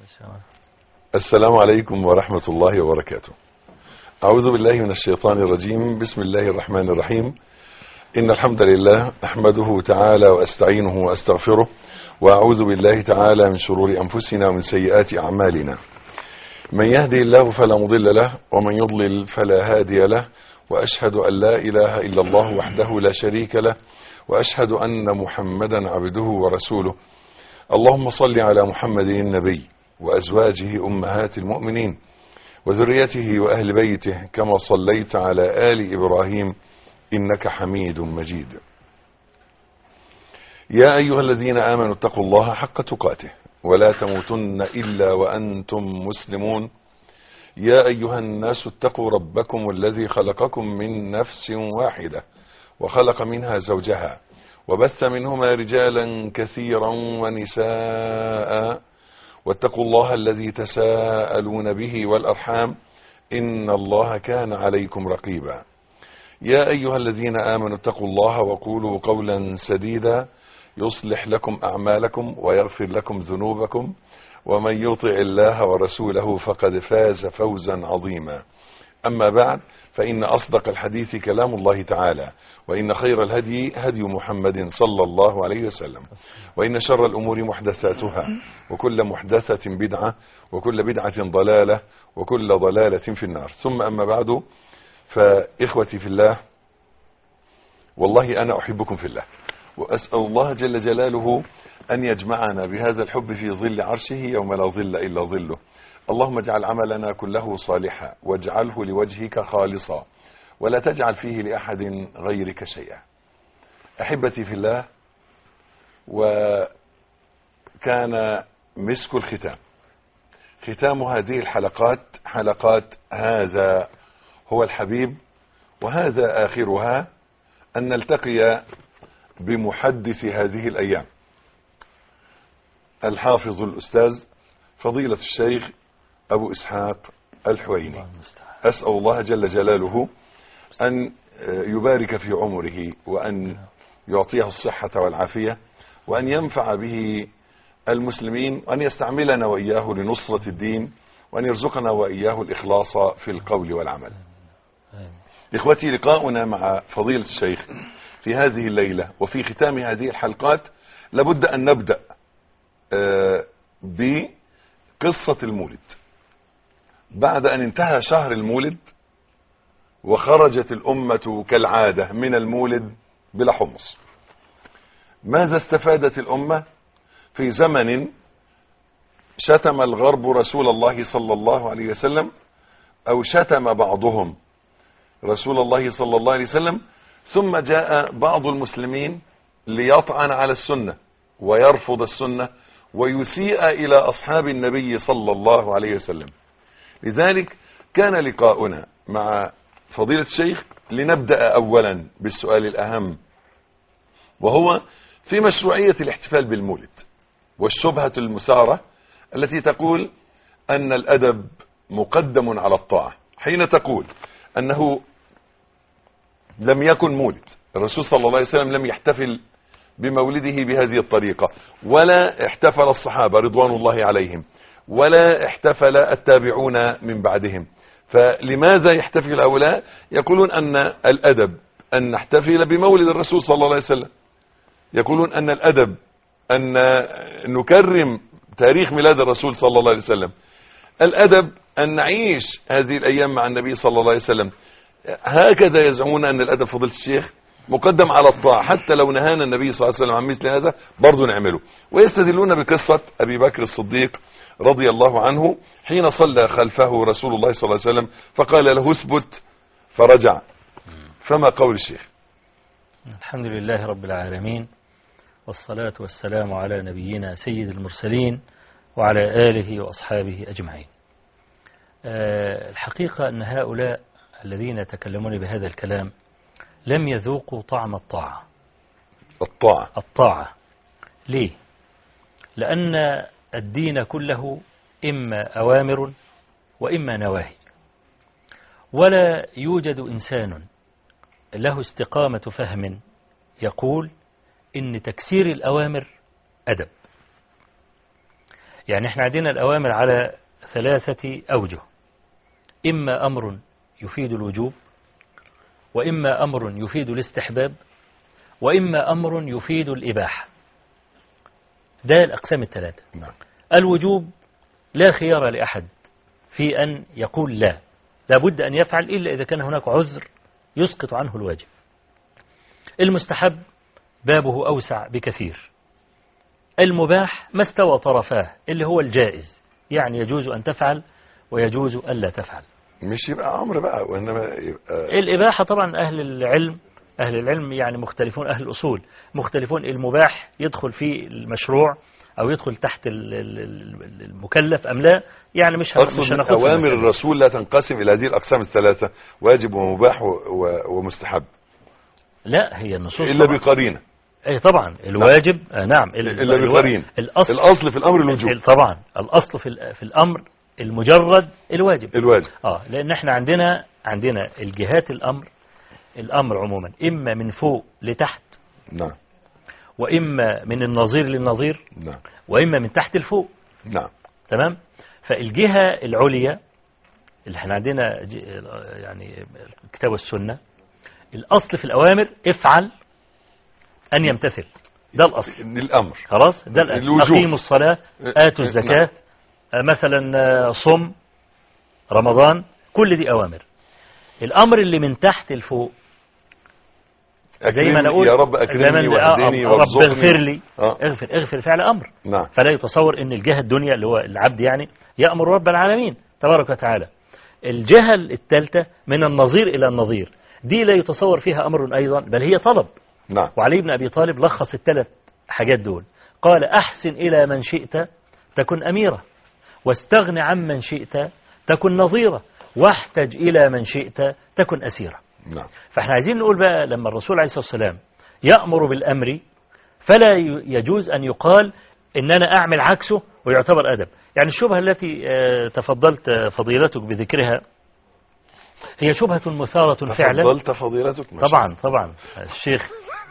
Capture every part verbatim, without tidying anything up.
السلام عليكم ورحمة الله وبركاته. أعوذ بالله من الشيطان الرجيم. بسم الله الرحمن الرحيم. إن الحمد لله نحمده تعالى وأستعينه وأستغفره، وأعوذ بالله تعالى من شرور أنفسنا ومن سيئات أعمالنا. من يهدي الله فلا مضل له، ومن يضلل فلا هادي له، وأشهد أن لا إله إلا الله وحده لا شريك له، وأشهد أن محمدا عبده ورسوله. اللهم صل على محمد النبي وأزواجه أمهات المؤمنين وذريته وأهل بيته كما صليت على آل إبراهيم إنك حميد مجيد. يا أيها الذين آمنوا اتقوا الله حق تقاته ولا تموتن إلا وأنتم مسلمون. يا أيها الناس اتقوا ربكم الذي خلقكم من نفس واحدة وخلق منها زوجها وبث منهما رجالا كثيرا ونساء، واتقوا الله الذي تساءلون به والأرحام إن الله كان عليكم رقيبا. يا أيها الذين آمنوا اتقوا الله وقولوا قولا سديدا يصلح لكم أعمالكم ويغفر لكم ذنوبكم، ومن يطع الله ورسوله فقد فاز فوزا عظيما. أما بعد، فإن أصدق الحديث كلام الله تعالى، وإن خير الهدي هدي محمد صلى الله عليه وسلم، وإن شر الأمور محدثاتها، وكل محدثة بدعة، وكل بدعة ضلالة، وكل ضلالة في النار. ثم أما بعد، فإخوتي في الله، والله أنا أحبكم في الله، وأسأل الله جل جلاله أن يجمعنا بهذا الحب في ظل عرشه يوم لا ظل إلا ظله. اللهم اجعل عملنا كله صالحا، واجعله لوجهك خالصا، ولا تجعل فيه لأحد غيرك شيئا. أحبتي في الله، وكان مسك الختام ختام هذه الحلقات حلقات هذا هو الحبيب، وهذا آخرها أن نلتقي بمحدث هذه الأيام، الحافظ الأستاذ فضيلة الشيخ أبو إسحاق الحويني. أسأل الله جل جلاله أن يبارك في عمره، وأن يعطيه الصحة والعافية، وأن ينفع به المسلمين، وأن يستعملنا وإياه لنصرة الدين، وأن يرزقنا وإياه الإخلاص في القول والعمل. إخوتي، لقاؤنا مع فضيلة الشيخ في هذه الليلة وفي ختام هذه الحلقات لابد أن نبدأ بقصة المولد. بعد أن انتهى شهر المولد وخرجت الأمة كالعادة من المولد بلا حمص، ماذا استفادت الأمة في زمن شتم الغرب رسول الله صلى الله عليه وسلم، أو شتم بعضهم رسول الله صلى الله عليه وسلم، ثم جاء بعض المسلمين ليطعن على السنة ويرفض السنة ويسيء إلى أصحاب النبي صلى الله عليه وسلم. لذلك كان لقاؤنا مع فضيلة الشيخ لنبدأ أولا بالسؤال الأهم، وهو في مشروعية الاحتفال بالمولد والشبهة المثارة التي تقول أن الأدب مقدم على الطاعة، حين تقول أنه لم يكن مولد الرسول صلى الله عليه وسلم، لم يحتفل بمولده بهذه الطريقة، ولا احتفل الصحابة رضوان الله عليهم، ولا احتفل التابعون من بعدهم. فلماذا يحتفل هؤلاء؟ يقولون أن الأدب أن نحتفل بمولد الرسول صلى الله عليه وسلم، يقولون أن الأدب أن نكرم تاريخ ميلاد الرسول صلى الله عليه وسلم، الأدب أن نعيش هذه الأيام مع النبي صلى الله عليه وسلم. هكذا يزعمون أن الأدب فضيلة الشيخ مقدم على الطاعة، حتى لو نهانا النبي صلى الله عليه وسلم عن مثل هذا برضو نعمله. ويستدلون بقصة أبي بكر الصديق رضي الله عنه حين صلى خلفه رسول الله صلى الله عليه وسلم فقال له اثبت فرجع. فما قول الشيخ؟ الحمد لله رب العالمين، والصلاة والسلام على نبينا سيد المرسلين وعلى آله وأصحابه أجمعين. أه الحقيقة أن هؤلاء الذين يتكلمون بهذا الكلام لم يذوقوا طعم الطاعة. الطاعة الطاعة ليه؟ لأن الدين كله إما أوامر وإما نواهي، ولا يوجد إنسان له استقامة فهم يقول إن تكسير الأوامر أدب، يعني احنا عندنا الأوامر على ثلاثة أوجه، إما أمر يفيد الوجوب، وإما أمر يفيد الاستحباب، وإما أمر يفيد الإباحة. ده الأقسام الثلاثة. نعم. الوجوب لا خيار لأحد في أن يقول لا، لابد أن يفعل إلا إذا كان هناك عذر يسقط عنه الواجب. المستحب بابه أوسع بكثير. المباح ما استوى طرفاه اللي هو الجائز، يعني يجوز أن تفعل ويجوز أن لا تفعل. مش يبقى أمر بقى، وإنما يبقى الإباحة طبعا أهل العلم أهل العلم يعني مختلفون، أهل الأصول مختلفون. المباح يدخل في المشروع أو يدخل تحت المكلف أم لا، يعني مش مش هناخد أوامر الرسول لا تنقسم إلى هذه الأقسام الثلاثة، واجب ومباح ومستحب. لا، هي النصوص إلا بقرينة. أي طبعا الواجب نعم, نعم إلا بقرينة. الأصل, الأصل في الأمر الوجوب. طبعا الأصل في في الأمر المجرد الواجب. الواجب. آه لأن احنا عندنا عندنا الجهات الأمر الأمر عموما إما من فوق لتحت. نعم. وإما من النظير للنظير. نعم. وإما من تحت الفوق. نعم. تمام. فالجهة العليا اللي احنا عندنا يعني الكتاب والسنة، الأصل في الأوامر افعل أن يمتثل، ده الأصل. الأمر خلاص، ده أقيموا الصلاة، آتوا الزكاة، نعم. مثلا صم رمضان، كل دي أوامر. الأمر اللي من تحت الفوق زي ما نقول يا رب أكرمني واهدني وارزقني، رب اغفر لي. آه. اغفر اغفر فعل أمر. نعم. فلا يتصور ان الجهة الدنيا اللي هو العبد يعني يأمر رب العالمين تبارك وتعالى. الجهة الثالثة من النظير إلى النظير، دي لا يتصور فيها أمر أيضا، بل هي طلب. نعم. وعلي بن أبي طالب لخص الثلاث حاجات دول، قال أحسن إلى من شئت تكن أميرة، واستغن عن من شئت تكن نظيرة، واحتج إلى من شئت تكن أسيرة. نعم. فاحنا عايزين نقول بقى لما الرسول عليه الصلاة والسلام يأمر بالأمر فلا يجوز أن يقال إن أنا أعمل عكسه ويعتبر أدب. يعني الشبهة التي تفضلت فضيلتك بذكرها هي شبهة مثارة فعلا. تفضلت فضيلتك. طبعا طبعا الشيخ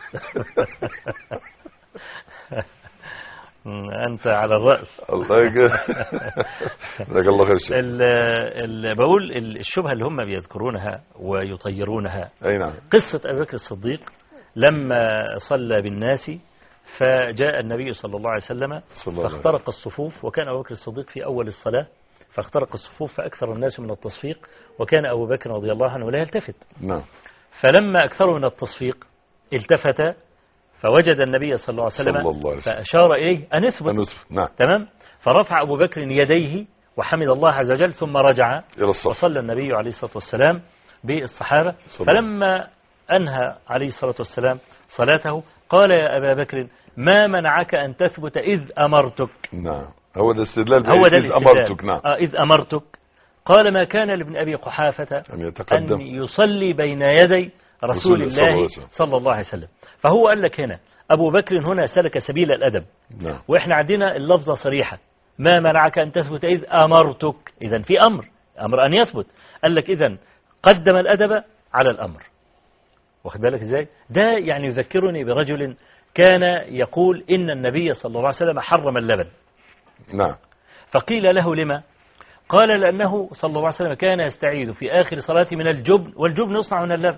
أنت على الرأس. الله يجزاك الله خير الشيخ. بقول الشبهة اللي هم بيذكرونها ويطيرونها. أي نعم. قصة أبي بكر الصديق لما صلى بالناس فجاء النبي صلى الله عليه وسلم فاخترق الصفوف، وكان أبو بكر الصديق في أول الصلاة، فاخترق الصفوف فأكثر الناس من التصفيق، وكان أبو بكر رضي الله عنه لا يلتفت. نعم. فلما أكثروا من التصفيق التفت فوجد النبي صلى الله عليه وسلم, صلى الله عليه وسلم. فأشار إليه أن يثبت. نعم. تمام. فرفع أبو بكر يديه وحمد الله عز وجل ثم رجع إلى الصف. وصلى النبي عليه الصلاة والسلام بالصحابة. فلما أنهى عليه الصلاة والسلام صلاته قال يا أبا بكر ما منعك أن تثبت إذ أمرتك. نعم. هو ده الاستدلال. هو ده إذ أمرتك. نعم. آه إذ أمرتك. قال ما كان لابن أبي قحافة أن يتقدم أن يصلي بين يدي رسول الله صلى الله عليه وسلم. فهو قال لك هنا أبو بكر هنا سلك سبيل الأدب. نعم. وإحنا عندنا اللفظة صريحة ما منعك أن تثبت إذ أمرتك. إذن في أمر أمر أن يثبت. قال لك إذن قدم الأدب على الأمر. واخد بالك إزاي؟ ده يعني يذكرني برجل كان يقول إن النبي صلى الله عليه وسلم حرم اللبن. نعم. فقيل له لما؟ قال لأنه صلى الله عليه وسلم كان يستعيذ في آخر صلاته من الجبن، والجبن يصنع من اللبن.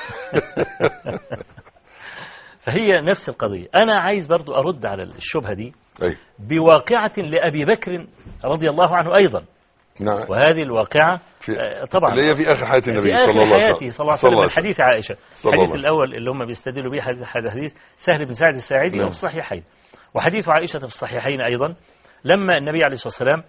فهي نفس القضية. أنا عايز برضو أرد على الشبهة دي أي. بواقعة لأبي بكر رضي الله عنه أيضا. نعم. وهذه الواقعة في طبعا اللي هي في آخر حياة النبي صلى الله عليه وسلم. صلى الله عليه وسلم. حديث عائشة الحديث الأول اللي هم بيستدلوا به حديث سهل بن سعد الساعدي نعم. في الصحيحين، وحديث عائشة في الصحيحين أيضا لما النبي عليه الصلاة والسلام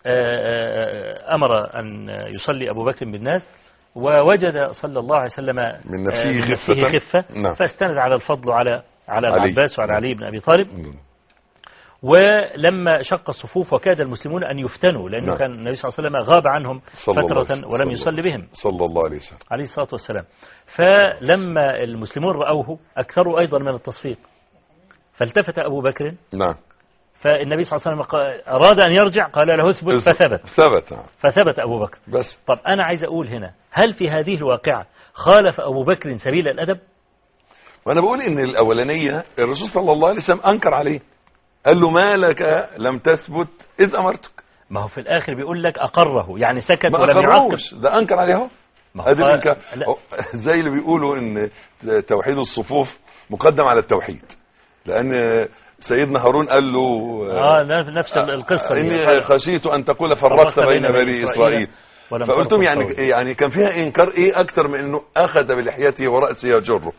أمر أن يصلي أبو بكر بالناس ووجد صلى الله عليه وسلم من نفسه, من نفسه خفة. نعم. فاستند على الفضل على على العباس وعلى علي بن أبي طالب. نعم. ولما شق الصفوف وكاد المسلمون أن يفتنوا لأنه نعم. كان النبي صلى الله عليه وسلم غاب عنهم فترة ولم يصلي بهم صلى الله عليه وسلم عليه الصلاة والسلام. فلما المسلمون رأوه أكثروا أيضا من التصفيق، فالتفت أبو بكر. نعم. فالنبي صلى الله عليه وسلم أراد أن يرجع قال له اثبت فثبت ثبت فثبت أبو بكر. بس طب أنا عايز أقول هنا هل في هذه الواقعة خالف أبو بكر سبيل الأدب؟ وأنا بقول إن الأولانية الرسول صلى الله عليه وسلم أنكر عليه قال له ما لك لم تثبت إذ أمرتك. ما هو في الآخر بيقول لك أقره، يعني سكت ما ولم يعقب. أقروش، ده أنكر عليه اهو. ما هو هذا قال- الإنكار لا. زي اللي بيقولوا إن توحيد الصفوف مقدم على التوحيد، لأن سيدنا هارون قال له اه نفس القصة دي. إني قال- خشيت أن تقول فرقت بين بني إسرائيل. ولم فقلتم ترقب يعني قولي. يعني كان فيها إنكار إيه أكتر من إنه أخذ بلحيته ورأسه يجره.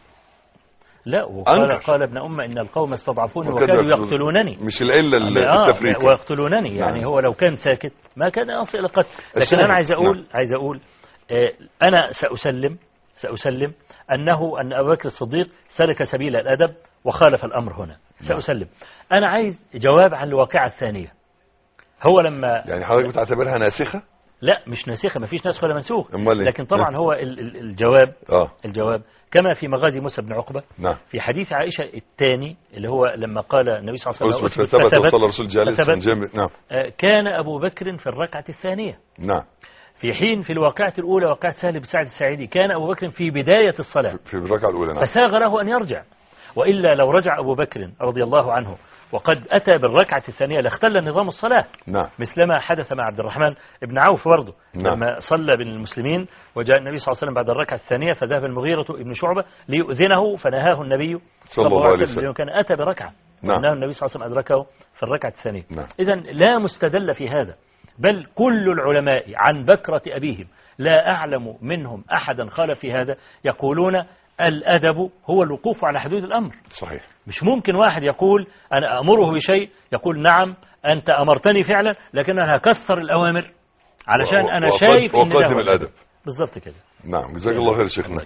لا، وقال أنكر. قال ابن أم إن القوم استضعفوني وكانوا وكانوا يقتلون- يقتلونني. مش العلة آه، التفريق. ويقتلونني، يعني نعم. هو لو كان ساكت ما كان يصل إلى القتل. لكن الشاهد. أنا عايز أقول نعم. عايز أقول آه، أنا سأسلم سأسلم أنه أن أبو بكر الصديق سلك سبيل الأدب وخالف الأمر هنا، سأسلم. أنا عايز جواب عن الواقعة الثانية. هو لما يعني حضرتك بتعتبرها ناسخة؟ لا مش ناسخة، ما فيش ناسخ ولا منسوخ، أمال إيه؟ لكن طبعا هو ال- ال- الجواب آه الجواب كما في مغازي موسى بن عقبة نعم. في حديث عائشة الثاني اللي هو لما قال النبي صلى الله عليه أثبت وسلم فثبت وصلى الرسول جالس فثبت. جنب. نعم آه، كان أبو بكر في الركعة الثانية، نعم. في حين في الواقعة الأولى واقعة سهل بن سعد الساعدي كان أبو بكر في بداية الصلاة، في الركعة الأولى. نعم. فساغ له أن يرجع. وإلا لو رجع أبو بكر رضي الله عنه وقد أتى بالركعة الثانية لاختل نظام الصلاة، نعم. مثلما حدث مع عبد الرحمن بن عوف برضه. نعم. لما صلى بين المسلمين وجاء النبي صلى الله عليه وسلم بعد الركعة الثانية فذهب المغيرة بن شعبة ليؤذنه فنهاه النبي صلى الله عليه وسلم لأنه كان أتى بركعة، نعم. وأنه النبي صلى الله عليه وسلم أدركه في الركعة الثانية. نعم. إذن لا مستدل في هذا، بل كل العلماء عن بكرة أبيهم لا أعلم منهم أحدا خالف في هذا، يقولون الأدب هو الوقوف على حدود الأمر. صحيح. مش ممكن واحد يقول أنا أمره بشيء يقول نعم أنت أمرتني فعلا لكن أنا هكسر الأوامر علشان أنا وقد- شايف إن ده وقدم هو الأدب. بالضبط كده. نعم جزاك الله خير شيخنا.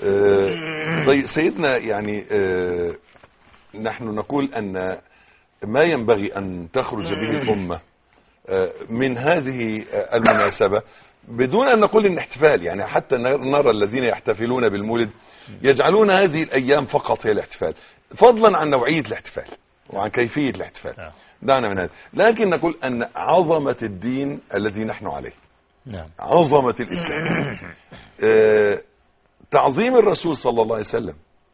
آه، طيب سيدنا يعني آه، نحن نقول أن ما ينبغي أن تخرج به الأمة آه، من هذه آه، المناسبة بدون أن نقول إن احتفال، يعني حتى نرى الذين يحتفلون بالمولد يجعلون هذه الأيام فقط هي الاحتفال، فضلا عن نوعية الاحتفال وعن كيفية الاحتفال. نعم. دعنا من هذا، لكن نقول أن عظمة الدين الذي نحن عليه، نعم. عظمة الإسلام، آه، تعظيم الرسول صلى الله عليه وسلم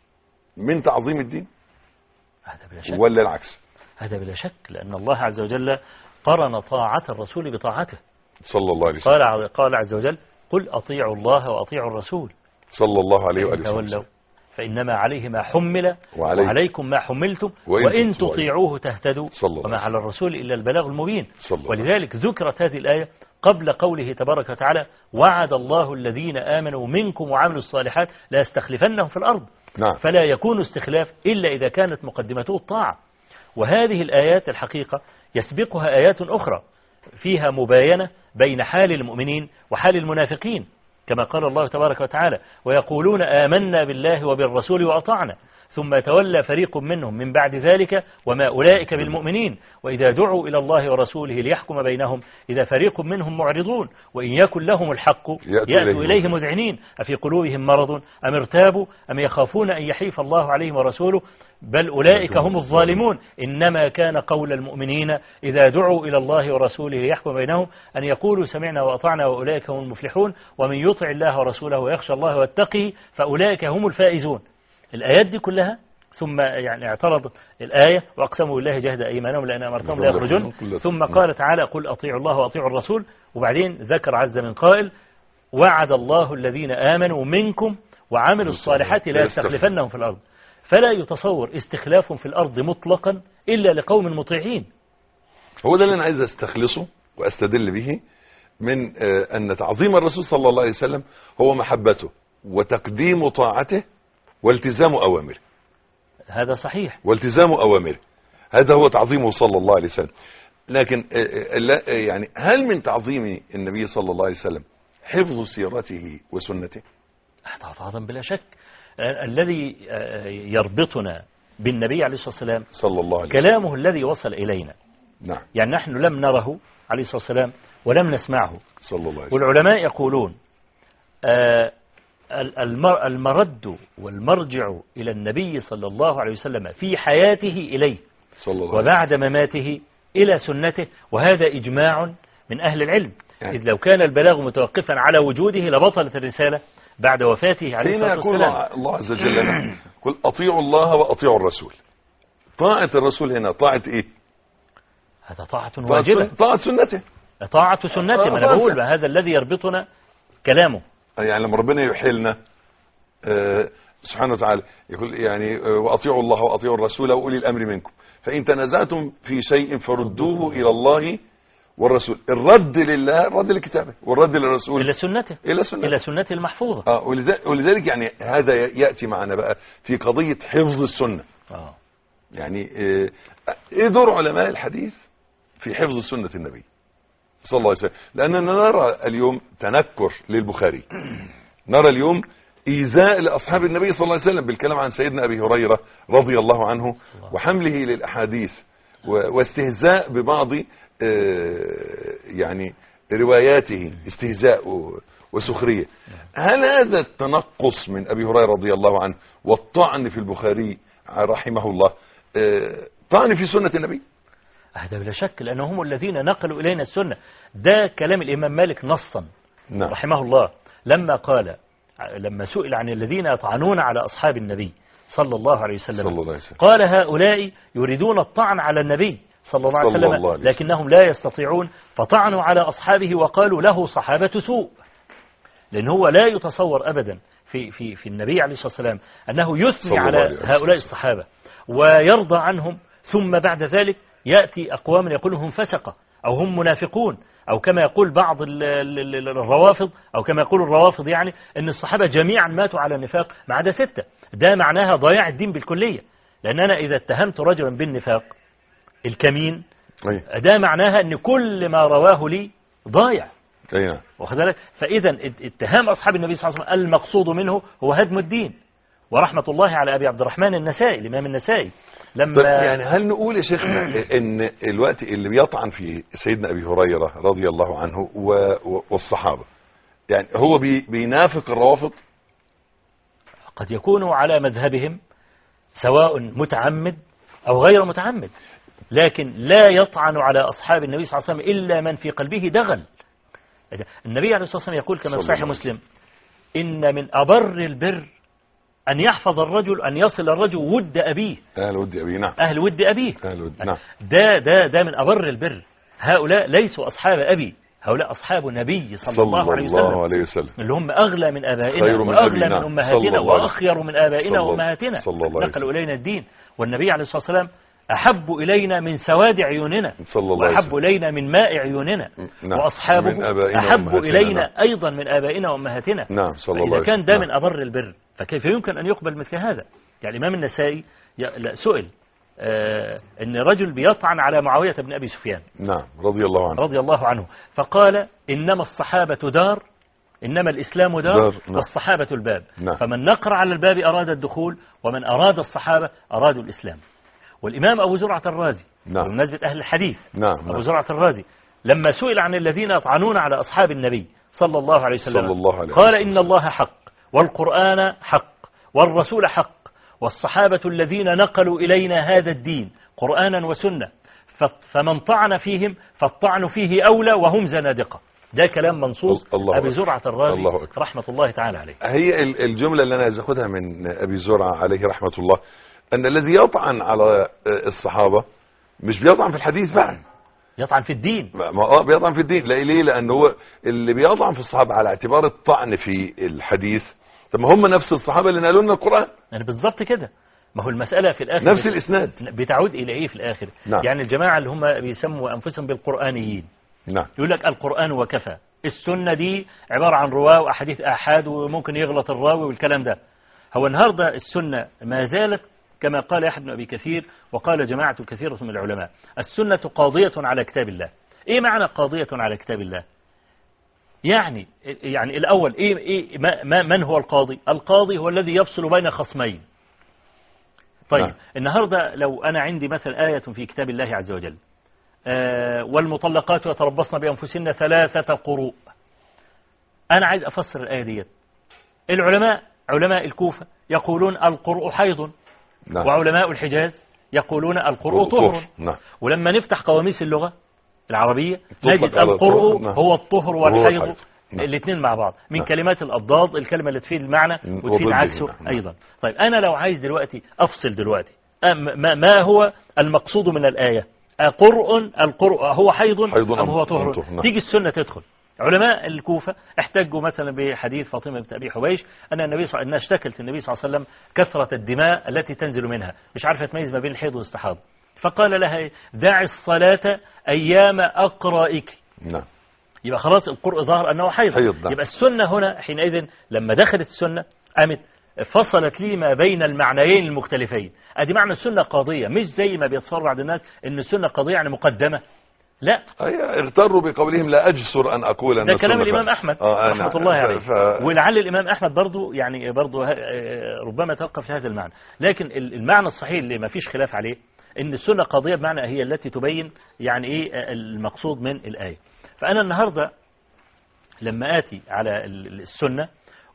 من تعظيم الدين هذا بلا شك. ولا العكس؟ هذا بلا شك، لأن الله عز وجل قرن طاعة الرسول بطاعته. صلى الله عليه وسلم. قال قال عز وجل قل أطيعوا الله وأطيعوا الرسول صلى الله عليه فإن وآله تولوا وسلم. فإنما عليه ما حمل وعليه. وعليكم ما حملتم وإن وإن تطيعوه تطيعوه تهتدوا صلى الله وما عليه على الرسول إلا البلاغ المبين. صلى الله عليه ولذلك ذكرت هذه الآية قبل قوله تبارك وتعالى وعد الله الذين آمنوا منكم وعملوا الصالحات لا يستخلفنهم في الأرض. نعم. فلا يكون استخلاف إلا إذا كانت مقدمته الطاعة. وهذه الآيات الحقيقة يسبقها آيات أخرى فيها مباينة بين حال المؤمنين وحال المنافقين، كما قال الله تبارك وتعالى ويقولون آمنا بالله وبالرسول وأطعنا ثم تولى فريق منهم من بعد ذلك وما أولئك بالمؤمنين وإذا دعوا إلى الله ورسوله ليحكم بينهم إذا فريق منهم معرضون وإن يكن لهم الحق يأتوا إليه مذعنين أفي قلوبهم مرض أم ارتابوا أم يخافون أن يحيف الله عليهم ورسوله بل أولئك هم الظالمون إنما كان قول المؤمنين إذا دعوا إلى الله ورسوله ليحكم بينهم أن يقولوا سمعنا وأطعنا وأولئك هم المفلحون ومن يطع الله ورسوله ويخشى الله واتقه فأولئك هم الفائزون. الآيات دي كلها ثم يعني اعترض الآية وأقسموا بالله جهد أيمانهم لأن أمرتهم لا يخرجون ثم قال تعالى قل أطيعوا الله وأطيعوا الرسول وبعدين ذكر عز من قائل وعد الله الذين آمنوا منكم وعملوا الصالحات لا يستخلفنهم في الأرض. فلا يتصور استخلاف في الأرض مطلقا إلا لقوم مطيعين. هو ده اللي أنا عايز أستخلصه وأستدل به من أن تعظيم الرسول صلى الله عليه وسلم هو محبته وتقديم طاعته والتزام أوامره. هذا صحيح. والتزام أوامره هذا هو تعظيمه صلى الله عليه وسلم. لكن يعني هل من تعظيم النبي صلى الله عليه وسلم حفظ سيرته وسنته؟ هذا بلا شك. الذي يربطنا بالنبي عليه الصلاة والسلام صلى الله عليه وسلم كلامه الذي وصل إلينا. نعم. يعني نحن لم نره عليه الصلاة والسلام ولم نسمعه صلى الله عليه وسلم. والعلماء يقولون المرد والمرجع إلى النبي صلى الله عليه وسلم في حياته إليه صلى الله عليه وبعد مماته إلى سنته وهذا إجماع من أهل العلم يعني. إذ لو كان البلاغ متوقفا على وجوده لبطلت الرسالة بعد وفاته عليه الصلاة والسلام. الله عز وجل قل أطيعوا الله وأطيعوا الرسول. طاعة الرسول هنا طاعة إيه؟ هذا طاعة واجبة، طاعة سنته، طاعة سنته. ما أنا بقول هذا الذي يربطنا كلامه. يعني لما ربنا يحيلنا آه سبحانه وتعالى يقول يعني آه وأطيعوا الله وأطيعوا الرسول وأولي الأمر منكم فإن تنازعتم في شيء فردوه إلى الله والرسول. الرد لله الرد لكتابه، والرد للرسول إلى سنته، إلى سنته, إلى سنته المحفوظة. آه ولذلك يعني هذا يأتي معنا بقى في قضية حفظ السنة. آه. يعني آه إيه دور علماء الحديث في حفظ سنة النبي صلى الله عليه وسلم؟ لأننا نرى اليوم تنكر للبخاري، نرى اليوم إيذاء لأصحاب النبي صلى الله عليه وسلم بالكلام عن سيدنا أبي هريرة رضي الله عنه وحمله للأحاديث واستهزاء ببعض يعني رواياته، استهزاء وسخرية. هل هذا التنقص من أبي هريرة رضي الله عنه والطعن في البخاري رحمه الله طعن في سنة النبي؟ هذا بلا شك، لأنهم هم الذين نقلوا إلينا السنة. ده كلام الإمام مالك نصا نعم. رحمه الله لما قال، لما سئل عن الذين يطعنون على أصحاب النبي صلى الله عليه وسلم, صلى الله عليه وسلم. قال هؤلاء يريدون الطعن على النبي صلى الله عليه صلى وسلم الله عليه لكنهم لا يستطيعون، فطعنوا على أصحابه وقالوا له صحابة سوء. لأن هو لا يتصور أبدا في, في, في النبي عليه الصلاة والسلام أنه يثني على هؤلاء الصحابة ويرضى عنهم، ثم بعد ذلك يأتي أقوام يقولهم فسقة أو هم منافقون، أو كما يقول بعض الروافض أو كما يقول الروافض يعني أن الصحابة جميعا ماتوا على النفاق ما عدا ستة. ده معناها ضياع الدين بالكلية، لأن أنا إذا اتهمت رجلا بالنفاق الكمين ده معناها أن كل ما رواه لي ضايع. واخد بالك؟ فإذا اتهام أصحاب النبي صلى الله عليه وسلم المقصود منه هو هدم الدين. ورحمة الله على أبي عبد الرحمن النسائي الإمام النسائي لما طيب يعني هل نقول يا شيخنا ان الوقت اللي بيطعن في سيدنا أبي هريرة رضي الله عنه والصحابة يعني هو بي بينافق الروافض؟ قد يكونوا على مذهبهم سواء متعمد أو غير متعمد، لكن لا يطعن على أصحاب النبي صلى الله عليه وسلم إلا من في قلبه دغل. النبي عليه الصلاة والسلام يقول كما في صحيح مسلم إن من أبر البر أن يحفظ الرجل، أن يصل الرجل ود أبيه. أهل ود أبيه، نعم. أهل ود أبيه، أهل ود. نعم. ده ده ده من أبر البر. هؤلاء ليسوا أصحاب أبي، هؤلاء أصحاب نبي صلى, صلى الله, عليه, وسلم. عليه وسلم، اللي هم أغلى من آبائنا وأغلى من أمهاتنا وأخير من آبائنا وأمهاتنا، نقلوا إلينا الدين. والنبي عليه الصلاة والسلام أحب إلينا من سواد عيوننا وأحب إلينا من ماء عيوننا. نعم. وأصحابه أحب إلينا نعم. أيضا من آبائنا وأمهاتنا. نعم. صلى الله عليه وسلم. إذا كان ده نعم. من أبر البر فكيف يمكن أن يقبل مثل هذا؟ يعني الإمام النسائي سئل آه أن رجل بيطعن على معاوية بن أبي سفيان نعم رضي الله عنه رضي الله عنه فقال إنما الصحابة دار، إنما الإسلام دار, دار. نعم. والصحابة الباب. نعم. فمن نقر على الباب أراد الدخول، ومن أراد الصحابة أرادوا الإسلام. والإمام أبو زرعة الرازي نعم. بمناسبة أهل الحديث نعم. أبو زرعة الرازي لما سئل عن الذين يطعنون على أصحاب النبي صلى الله عليه وسلم الله عليه قال إن الله حق والقرآن حق والرسول حق والصحابة الذين نقلوا إلينا هذا الدين قرآنا وسنة، فمن طعن فيهم فالطعن فيه أولى وهم زنادقة. ده كلام منصوص أبي زرعة الرازي الله رحمة الله تعالى عليه. هي الجملة اللي أنا عايز أخذها من أبي زرعة عليه رحمة الله أن الذي يطعن على الصحابة مش بيطعن في الحديث بقى، يطعن في الدين. ما اه بيطعن في الدين. لا ليه؟ لأنه هو اللي بيطعن في الصحابة على اعتبار الطعن في الحديث. طب ما هم نفس الصحابة اللي نقلوا لنا القرآن. يعني بالظبط كده. ما هو المسألة في الآخر نفس الإسناد بتعود إلى إيه في الآخر؟ نعم. يعني الجماعة اللي هم بيسموا أنفسهم بالقرآنيين نعم. يقول لك القرآن وكفى. السنة دي عبارة عن رواة وأحاديث آحاد وممكن يغلط الراوي والكلام ده. هو النهاردة السنة ما زالت كما قال يحيى بن أبي كثير وقال جماعة كثيرة من العلماء السنة قاضية على كتاب الله. إيه معنى قاضية على كتاب الله؟ يعني يعني الأول إيه إيه ما من هو القاضي؟ القاضي هو الذي يفصل بين خصمين. طيب نعم. النهاردة لو أنا عندي مثلا آية في كتاب الله عز وجل آه والمطلقات يتربصن بأنفسهن ثلاثة قروء، أنا عايز أفسر الآية ديت. العلماء علماء الكوفة يقولون القرء حيض نعم. وعلماء الحجاز يقولون القرء طهر نعم. ولما نفتح قواميس اللغة العربية نجد القرء نعم. هو الطهر والحيض الاثنين مع بعض من نعم. كلمات الأضداد، الكلمة اللي تفيد المعنى وتفيد عكسه نعم. أيضا. طيب أنا لو عايز دلوقتي أفصل دلوقتي ما, ما هو المقصود من الآية؟ قرء القرء هو حيض, حيض أم هو طهر؟ طهر. تيجي السنة تدخل. علماء الكوفة احتجوا مثلا بحديث فاطمة بنت أبي حبيش أن النبي صلى الله عليه وسلم اشتكت النبي صلى الله عليه وسلم كثرة الدماء التي تنزل منها، مش عارفة تميز ما بين الحيض والاستحاضة، فقال لها دع الصلاة أيام أقرائك. نعم. يبقى خلاص القرء ظهر أنه حيض. حيض نعم. يبقى السنة هنا حينئذ لما دخلت السنة قامت فصلت لي ما بين المعنيين المختلفين. ادي معنى السنة قاضية، مش زي ما بيتصور بعض الناس ان السنة قاضية يعني مقدمة. لا، أي اغتروا بقولهم لا أجسر أن أقول أن ده كلام السنة الإمام أحمد آه رحمة نعم. الله عليه. ف... ولعل الإمام أحمد برضو يعني برضو ربما توقف لهذا المعنى، لكن المعنى الصحيح اللي ما فيش خلاف عليه ان السنة قاضية بمعنى هي التي تبين يعني ايه المقصود من الآية. فأنا النهاردة لما آتي على السنة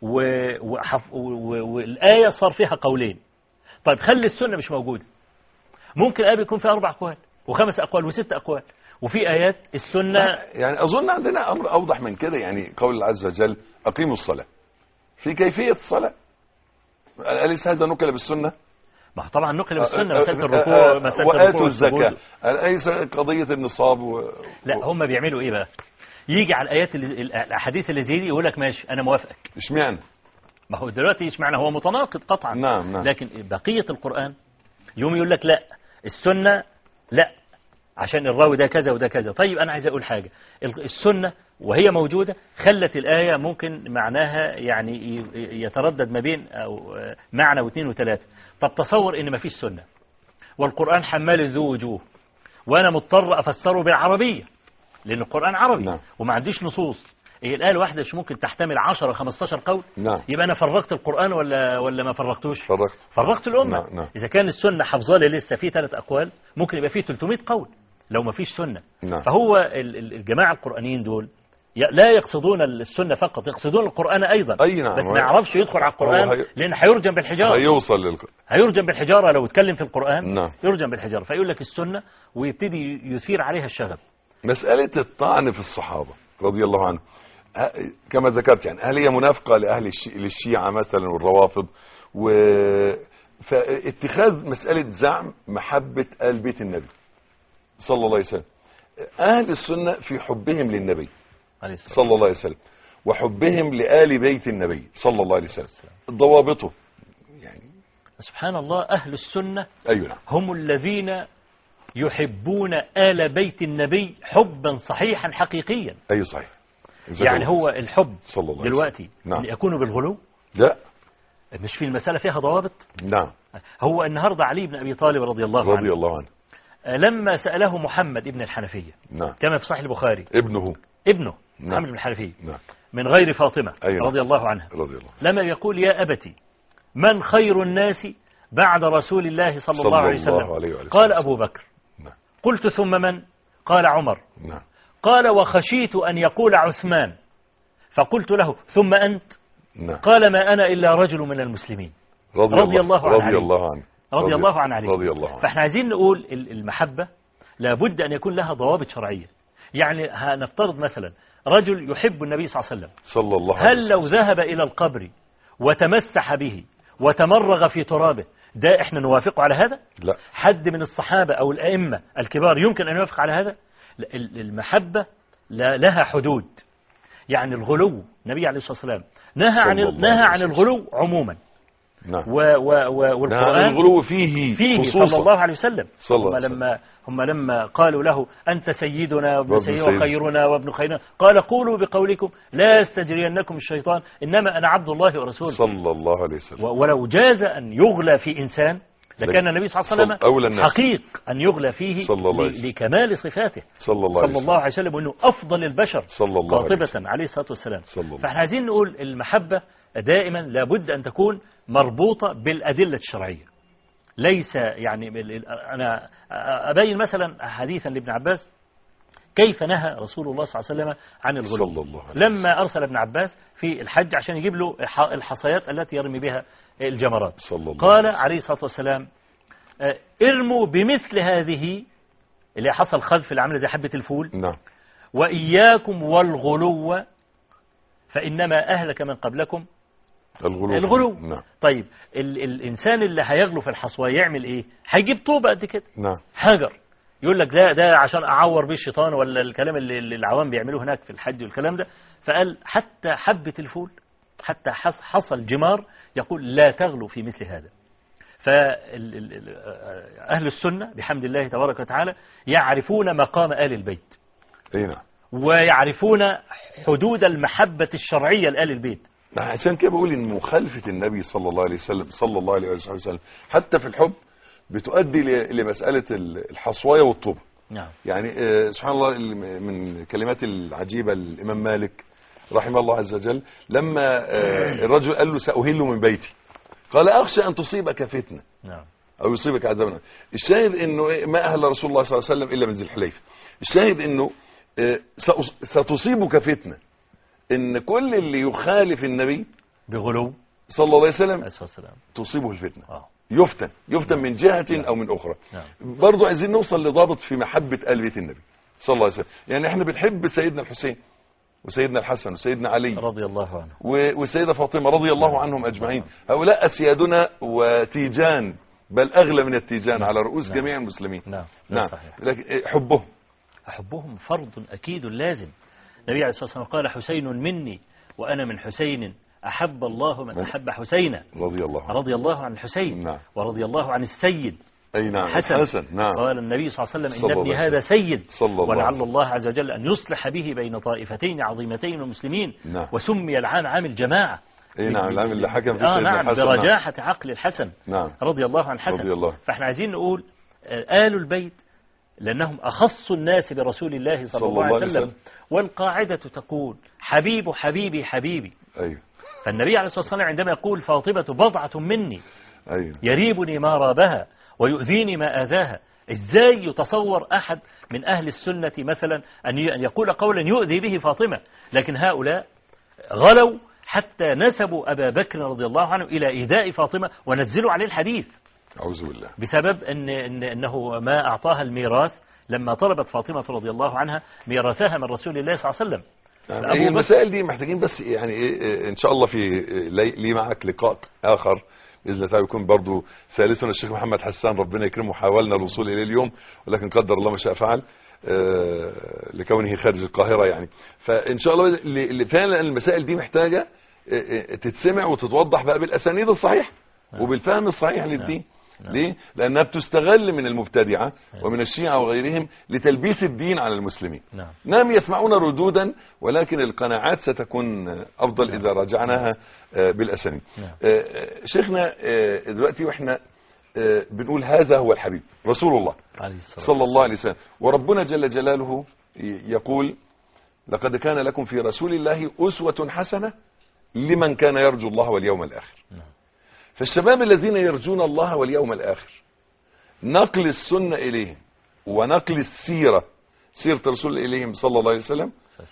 والآية صار فيها قولين، طيب خلي السنة مش موجودة، ممكن الآية يكون فيها أربع أقوال وخمس أقوال وست أقوال، وفي آيات السنة يعني أظن عندنا أمر أوضح من كده، يعني قول الله عز وجل أقيموا الصلاة في كيفية الصلاة، أليس هذا نقل بالسنة؟ ما طبعا نقل بالسنة، مسألة الركوع مسألة وآتوا الزكاة، أليس قضية النصاب و... لا هم بيعملوا إيه بقى؟ يجي على الآيات اللي الأحاديث اللي زي دي يقول لك ماشي أنا موافقك. اشمعنى؟ ما هو دلوقتي اشمعنى هو متناقض قطعا. نعم نعم. لكن بقية القرآن يوم يقول لك لا السنة لا عشان الراوي ده كذا وده كذا. طيب أنا عايز أقول حاجة، السنة وهي موجودة خلت الآية ممكن معناها يعني يتردد ما بين أو معنى واثنين وثلاثة. طب تصور إن ما فيش سنة والقرآن حمال ذو وجوه وأنا مضطر أفسره بالعربية لأن القرآن عربي نعم. وما عنديش نصوص. هي الآية الواحدة مش ممكن تحتمل عشرة خمستاشر قول. نعم. يبقى أنا فرقت القرآن ولا ولا ما فرقتوش؟ فرقت فرقت الأمة. نعم. نعم. إذا كان السنة حافظة لي لسه في ثلاث أقوال ممكن يبقى فيه ثلاثمائة قول لو ما فيش سنة. نعم. فهو الجماعة القرآنيين دول لا يقصدون السنة فقط، يقصدون القرآن أيضا. أي نعم. بس ما يعرفش يدخل على القرآن هي... لأن هيرجم بالحجارة. هيوصل لل... هيرجم بالحجارة لو اتكلم في القرآن. نعم. يرجم بالحجارة. فيقول لك السنة ويبتدي يثير عليها الشغب. مسألة الطعن في الصحابة رضي الله عنهم كما ذكرت، يعني هل هي منافقة لأهل الشي... للشيعة مثلا والروافض، و فاتخاذ مسألة زعم محبة آل بيت النبي صلى الله عليه وسلم. أهل السنة في حبهم للنبي صلى الله عليه وسلم وحبهم لآل بيت النبي صلى الله عليه وسلم ضوابطه يعني سبحان الله. أهل السنة أيوة. هم الذين يحبون آل بيت النبي حبا صحيحا حقيقيا. أيوة صحيح. يعني هو الحب صلى الله دلوقتي نعم. اللي يكون بالغلو؟ لا، مش في المسألة فيها ضوابط. نعم. هو النهاردة علي بن أبي طالب رضي الله عنه رضي الله عنه لما سأله محمد ابن الحنفية نعم. كما في صحيح البخاري ابنه ابنه نعم. محمد بن الحنفية نعم. من غير فاطمة أيوة. رضي الله عنها رضي الله. لما يقول يا أبتي من خير الناس بعد رسول الله صلى, صلى الله عليه وسلم, الله عليه وسلم. قال أبو بكر. نعم. قلت ثم من؟ قال عمر. نعم. قال وخشيت أن يقول عثمان فقلت له ثم أنت؟ نعم. قال ما أنا إلا رجل من المسلمين. رضي, رضي الله, الله رضي الله عنه رضي الله عن علي. رضي الله عنه. فاحنا عايزين نقول المحبة لابد أن يكون لها ضوابط شرعية. يعني هنفترض مثلا رجل يحب النبي صلى الله عليه وسلم، صلى الله عليه هل وسلم. لو ذهب إلى القبر وتمسح به وتمرغ في ترابه ده احنا نوافقه على هذا؟ لا. حد من الصحابة أو الأئمة الكبار يمكن أن يوافق على هذا؟ المحبة لها حدود. يعني الغلو النبي عليه الصلاة والسلام نهى عن نهى عن الغلو عموما. نعم. و و و والقرآن الغلو فيه فيه خصوصا. صلى الله عليه وسلم. صلى الله هم عليه وسلم. لما هم لما قالوا له أنت سيدنا وابن سيدنا وخيرنا وابن خيرنا قال قولوا بقولكم لا يستجرينكم الشيطان إنما أنا عبد الله ورسوله صلى الله عليه وسلم. ولو جاز أن يغلى في إنسان لكان النبي صلى الله عليه وسلم حقيق أن يغلى فيه لكمال صفاته صلى الله عليه وسلم, الله عليه وسلم وأنه أفضل البشر صلى الله قاطبة عليه الصلاة والسلام. فاحنا عايزين نقول المحبة دائما لابد أن تكون مربوطة بالأدلة الشرعية. ليس يعني أنا أبين مثلا حديثا لابن عباس كيف نهى رسول الله صلى الله عليه وسلم عن الغلو لما أرسل ابن عباس في الحج عشان يجيب له الحصيات التي يرمي بها الجمرات. قال عليه الصلاة والسلام ارموا بمثل هذه اللي حصل خذف اللي عامله زي حبة الفول. نعم. وإياكم والغلو فإنما أهلك من قبلكم الغلو, الغلو. نعم. طيب ال الإنسان اللي هيغلو في الحصوة يعمل إيه؟ هيجيب طوبة قد كده. نعم. حجر يقول لك ده ده عشان أعور بيه الشيطان، ولا الكلام اللي, اللي العوام بيعملوه هناك في الحج والكلام ده. فقال حتى حبة الفول، حتى حصل جمار، يقول لا تغلو في مثل هذا. فأهل السنة بحمد الله تبارك وتعالى يعرفون مقام آل البيت، اي نعم، ويعرفون حدود المحبة الشرعية لآل البيت. عشان كده بقول ان مخالفة النبي صلى الله عليه وسلم صلى الله عليه وسلم حتى في الحب بتؤدي لمسألة الحصواية والطوبة. نعم. يعني سبحان الله، من كلمات العجيبة الإمام مالك رحمه الله عز وجل، لما الرجل قال له سأهل من بيتي، قال أخشى أن تصيبك فتنة. نعم. أو يصيبك عذابنا. الشاهد إنه ما أهل رسول الله صلى الله عليه وسلم إلا من ذي الحليفة. الشاهد إنه ستصيبك فتنة، إن كل اللي يخالف النبي بغلو صلى الله عليه وسلم السلام تصيبه الفتنة. آه. يفتن يفتن نعم. من جهة نعم. أو من أخرى. نعم. برضو عايزين نوصل لضابط في محبة آل بيت النبي صلى الله عليه وسلم. يعني احنا بنحب سيدنا الحسين وسيدنا الحسن وسيدنا علي رضي الله عنه والسيدة فاطمة رضي الله عنهم أجمعين. هؤلاء أسيادنا وتيجان، بل أغلى من التيجان على رؤوس نعم. جميع المسلمين. نعم. نعم. صحيح. لكن حبهم حبهم فرض أكيد لازم. النبي عليه الصلاة والسلام قال حسين مني وأنا من حسين، أحب الله من أحب حسينا. رضي الله عنه. رضي الله عن الحسين. نعم. ورضي الله عن السيد أي نعم. حسن. حسن. نعم. قال النبي صلى الله عليه وسلم صلى إن ابني الله هذا سيد، صلى الله ولعل عليه. الله عز وجل أن يصلح به بين طائفتين عظيمتين من المسلمين. نعم. وسمي العام عام الجماعة. اي نعم، العام اللي حكم فيه آه سيدنا نعم الحسن. برجاحة عقل الحسن. نعم. رضي الله عن الحسن. رضي الله. فاحنا عايزين نقول آل البيت لأنهم أخص الناس برسول الله صلى, صلى الله عليه وسلم. وسلم. والقاعدة تقول حبيب حبيبي حبيبي. أيوه. فالنبي عليه الصلاة والسلام عندما يقول فاطمة بضعة مني، أيوه. يريبني ما رابها ويؤذيني ما آذاها. إزاي يتصور أحد من أهل السنة مثلا أن يقول قولا يؤذي به فاطمة؟ لكن هؤلاء غلوا حتى نسبوا أبا بكر رضي الله عنه إلى إيذاء فاطمة ونزلوا عليه الحديث. أعوذ بالله. بسبب إن إن إنه ما أعطاها الميراث لما طلبت فاطمة رضي الله عنها ميراثها من رسول الله صلى الله عليه وسلم. يعني إيه المسائل دي محتاجين بس يعني إيه، إن شاء الله في لي معك لقاء آخر بإذن الله تعالى يكون برضو ثالثنا الشيخ محمد حسان ربنا يكرمه، حاولنا الوصول إليه اليوم ولكن قدر الله ما شاء فعل آه لكونه خارج القاهرة يعني. فإن شاء الله اللي فعلا المسائل دي محتاجة تتسمع وتتوضح بقى بالأسانيد الصحيح وبالفهم الصحيح للدين. ليه؟ لأنها بتستغل من المبتدعة ومن الشيعة وغيرهم لتلبيس الدين على المسلمين. نعم. نعم يسمعون ردودا ولكن القناعات ستكون أفضل نعم. إذا راجعناها بالأسانيد. نعم. شيخنا دلوقتي وإحنا بنقول هذا هو الحبيب رسول الله صلى الله عليه وسلم، وربنا جل جلاله يقول لقد كان لكم في رسول الله أسوة حسنة لمن كان يرجو الله واليوم الآخر. نعم. فالشباب الذين يرجون الله واليوم الآخر نقل السنة إليهم ونقل السيرة سيرة الرسول إليهم صلى الله عليه وسلم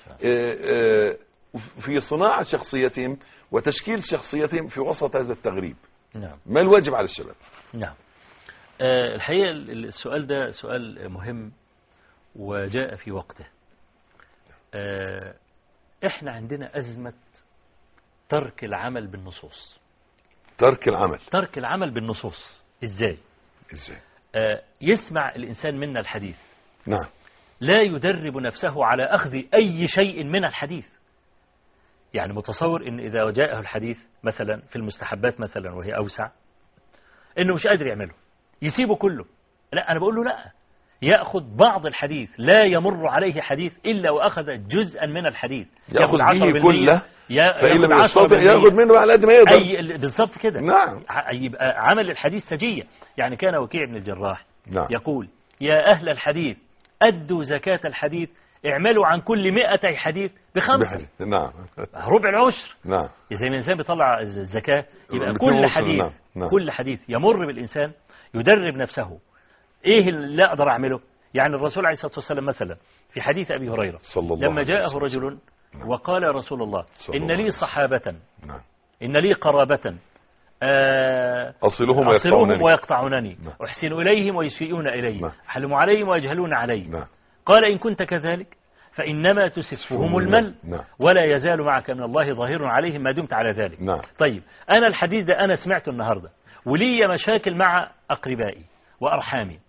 في صناعة شخصيتهم وتشكيل شخصيتهم في وسط هذا التغريب. نعم. ما الواجب على الشباب؟ نعم. أه الحقيقة السؤال ده سؤال مهم وجاء في وقته. أه احنا عندنا أزمة ترك العمل بالنصوص. ترك العمل ترك العمل بالنصوص ازاي ازاي آه يسمع الإنسان منا الحديث. نعم. لا يدرب نفسه على أخذ أي شيء من الحديث. يعني متصور إن إذا جاءه الحديث مثلا في المستحبات مثلا وهي أوسع إنه مش قادر يعمله يسيبه كله. لا أنا بقول له لا، يأخذ بعض الحديث، لا يمر عليه حديث إلا وأخذ جزءا من الحديث، يأخذ به كله فإن لم يأخذ يستطع يأخذ منه على قد ما يقدر. أي بالضبط كده. نعم. يبقى عمل الحديث سجية. يعني كان وكيع بن الجراح نعم. يقول يا أهل الحديث أدوا زكاة الحديث، اعملوا عن كل مئتي حديث بخمسة. نعم. ربع العشر. نعم. زي ما الإنسان بيطلع الزكاة يبقى كل كل حديث نعم. نعم. كل حديث يمر بالإنسان يدرب نفسه ايه اللي اقدر اعمله. يعني الرسول عليه الصلاة والسلام مثلا في حديث أبي هريرة لما جاءه رجل نعم. وقال يا رسول الله إن لي صحابة نعم. إن لي قرابة أصلهم, أصلهم ويقطعونني نعم. أحسن إليهم ويسيئون إلي نعم. أحلم عليهم ويجهلون علي نعم. قال إن كنت كذلك فإنما تسفهم المل نعم. ولا يزال معك من الله ظهير عليهم ما دمت على ذلك. نعم. طيب أنا الحديث ده أنا سمعته النهاردة ولي مشاكل مع أقربائي وأرحامي،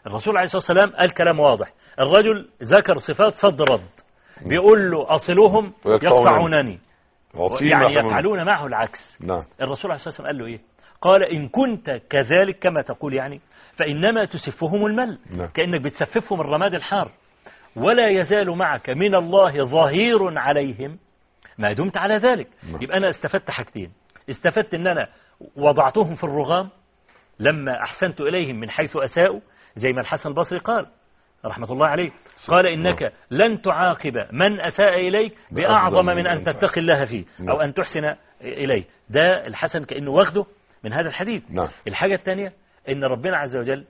الرسول عليه الصلاة والسلام قال كلام واضح، الرجل ذكر صفات صد رد، بيقول له أصلهم يقطعونني، يعني يفعلون معه العكس. نعم. الرسول عليه الصلاة والسلام قال له إيه؟ قال إن كنت كذلك كما تقول يعني فإنما تسفهم المل، نعم. كأنك بتسففهم الرماد الحار، ولا يزال معك من الله ظهير عليهم ما دمت على ذلك. نعم. يبقى أنا استفدت حاجتين، استفدت أن أنا وضعتهم في الرغام لما أحسنت إليهم من حيث أساءوا، زي ما الحسن البصري قال رحمة الله عليه، قال إنك لن تعاقب من أساء إليك بأعظم من أن تتقي الله فيه أو أن تحسن إليه. ده الحسن كأنه واخده من هذا الحديث. نعم. الحاجة الثانية إن ربنا عز وجل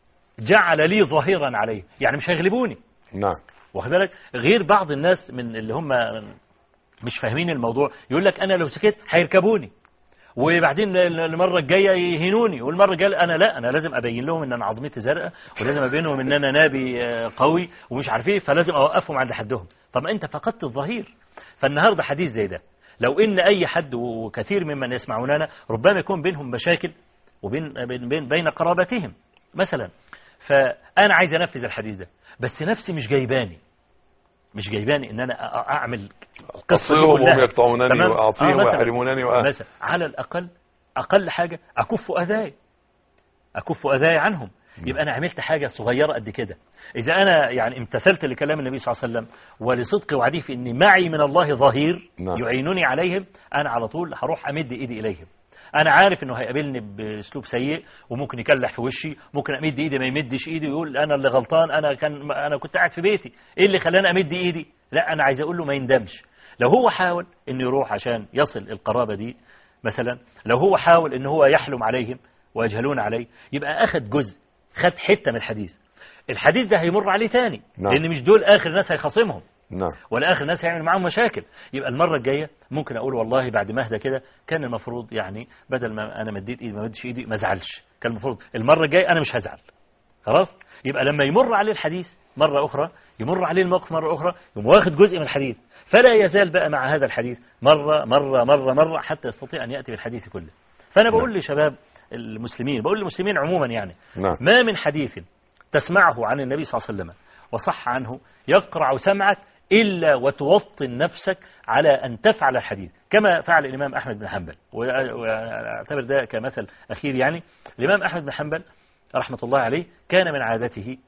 جعل لي ظهيرا عليه، يعني مش هيغلبوني. نعم. واخد بالك؟ غير بعض الناس من اللي هم مش فاهمين الموضوع يقول لك أنا لو سكت هيركبوني، وبعدين المرة الجاية يهينوني، والمرة الجاية أنا لا، أنا لازم أبين لهم إن أنا عظمتي زرقاء، ولازم أبين لهم إن أنا نابي قوي ومش عارف إيه، فلازم أوقفهم عند حدهم. طب أنت فقدت الظهير. فالنهاردة حديث زي ده لو إن أي حد وكثير ممن يسمعوننا ربما يكون بينهم مشاكل وبين بين بين قرابتهم مثلا، فأنا عايز أنفذ الحديث ده بس نفسي مش جايباني مش جايباني إن أنا أعمل قصة وهم يقطعونني وأعطيهم آه ويحرمونني وأ... مثلا على الأقل أقل حاجة أكف أذاي أكف أذاي عنهم. يبقى أنا عملت حاجة صغيرة قد كده. إذا أنا يعني امتثلت لكلام النبي صلى الله عليه وسلم ولصدق وعدي في أني معي من الله ظهير نعم. يعينوني عليهم، أنا على طول هروح أمد إيدي إليهم. أنا عارف أنه هيقابلني بأسلوب سيء وممكن يكلح في وشي، ممكن أمد إيدي ما يمدش إيدي ويقول أنا اللي غلطان، أنا كان أنا كنت قاعد في بيتي، إيه اللي خلاني أمد إيدي؟ لا، أنا عايز أقول له ما يندمش. لو هو حاول أنه يروح عشان يصل القرابة دي مثلا، لو هو حاول أنه هو يحلم عليهم ويجهلون عليه، يبقى أخذ جزء، خد حتة من الحديث. الحديث ده هيمر عليه تاني. نعم. لأن مش دول آخر ناس هيخاصمهم. نعم. ولا آخر ناس هيعمل معاهم مشاكل. يبقى المرة الجاية ممكن أقول والله بعد ما أهدى كده كان المفروض يعني بدل ما أنا مديت إيدي ما مديش إيدي ما زعلش، كان المفروض المرة الجاية أنا مش هزعل. خلاص؟ يبقى لما يمر عليه الحديث مرة أخرى، يمر عليه الموقف مرة أخرى، يقوم واخد جزء من الحديث، فلا يزال بقى مع هذا الحديث مرة مرة مرة مرة حتى يستطيع أن يأتي بالحديث كله. فأنا بقول نعم. لشباب المسلمين، بقول للمسلمين عموما يعني نعم. ما من حديث تسمعه عن النبي صلى الله عليه وسلم وصح عنه يقرع سمعك إلا وتوطن نفسك على أن تفعل الحديث كما فعل الإمام أحمد بن حنبل. وأعتبر ده كمثل أخير يعني. الإمام أحمد بن حنبل رحمة الله عليه كان من عادته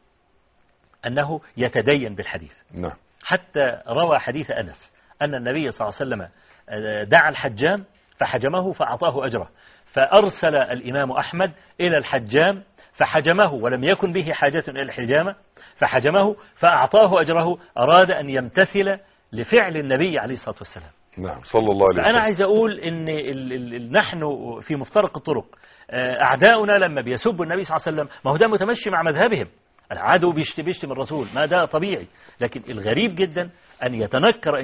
أنه يتدين بالحديث. نعم. حتى روى حديث أنس أن النبي صلى الله عليه وسلم دعا الحجام فحجمه فأعطاه أجره، فأرسل الإمام أحمد إلى الحجام فحجمه ولم يكن به حاجة إلى الحجامة، فحجمه فأعطاه أجره، أراد أن يمتثل لفعل النبي عليه الصلاة والسلام. نعم صلى الله عليه وسلم. فأنا عايز أقول إن ال ال ال نحن في مفترق الطرق، أعداؤنا لما بيسبوا النبي صلى الله عليه وسلم ما هو ده متمشي مع مذهبهم، العدو بيشتم بيشتم الرسول، ما ده طبيعي. لكن الغريب جدا أن يتنكر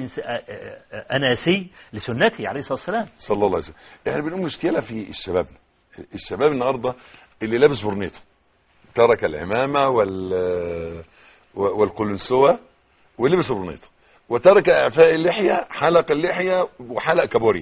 أناسي لسنته عليه الصلاة والسلام صلى الله عليه وسلم. يعني بنقول مشكلة في الشباب الشباب النهاردة اللي لابس برنيطة ترك العمامة وال والقلنسوة ولبس برنيطة، وترك إعفاء اللحية، حلق اللحية وحلق كابوريا.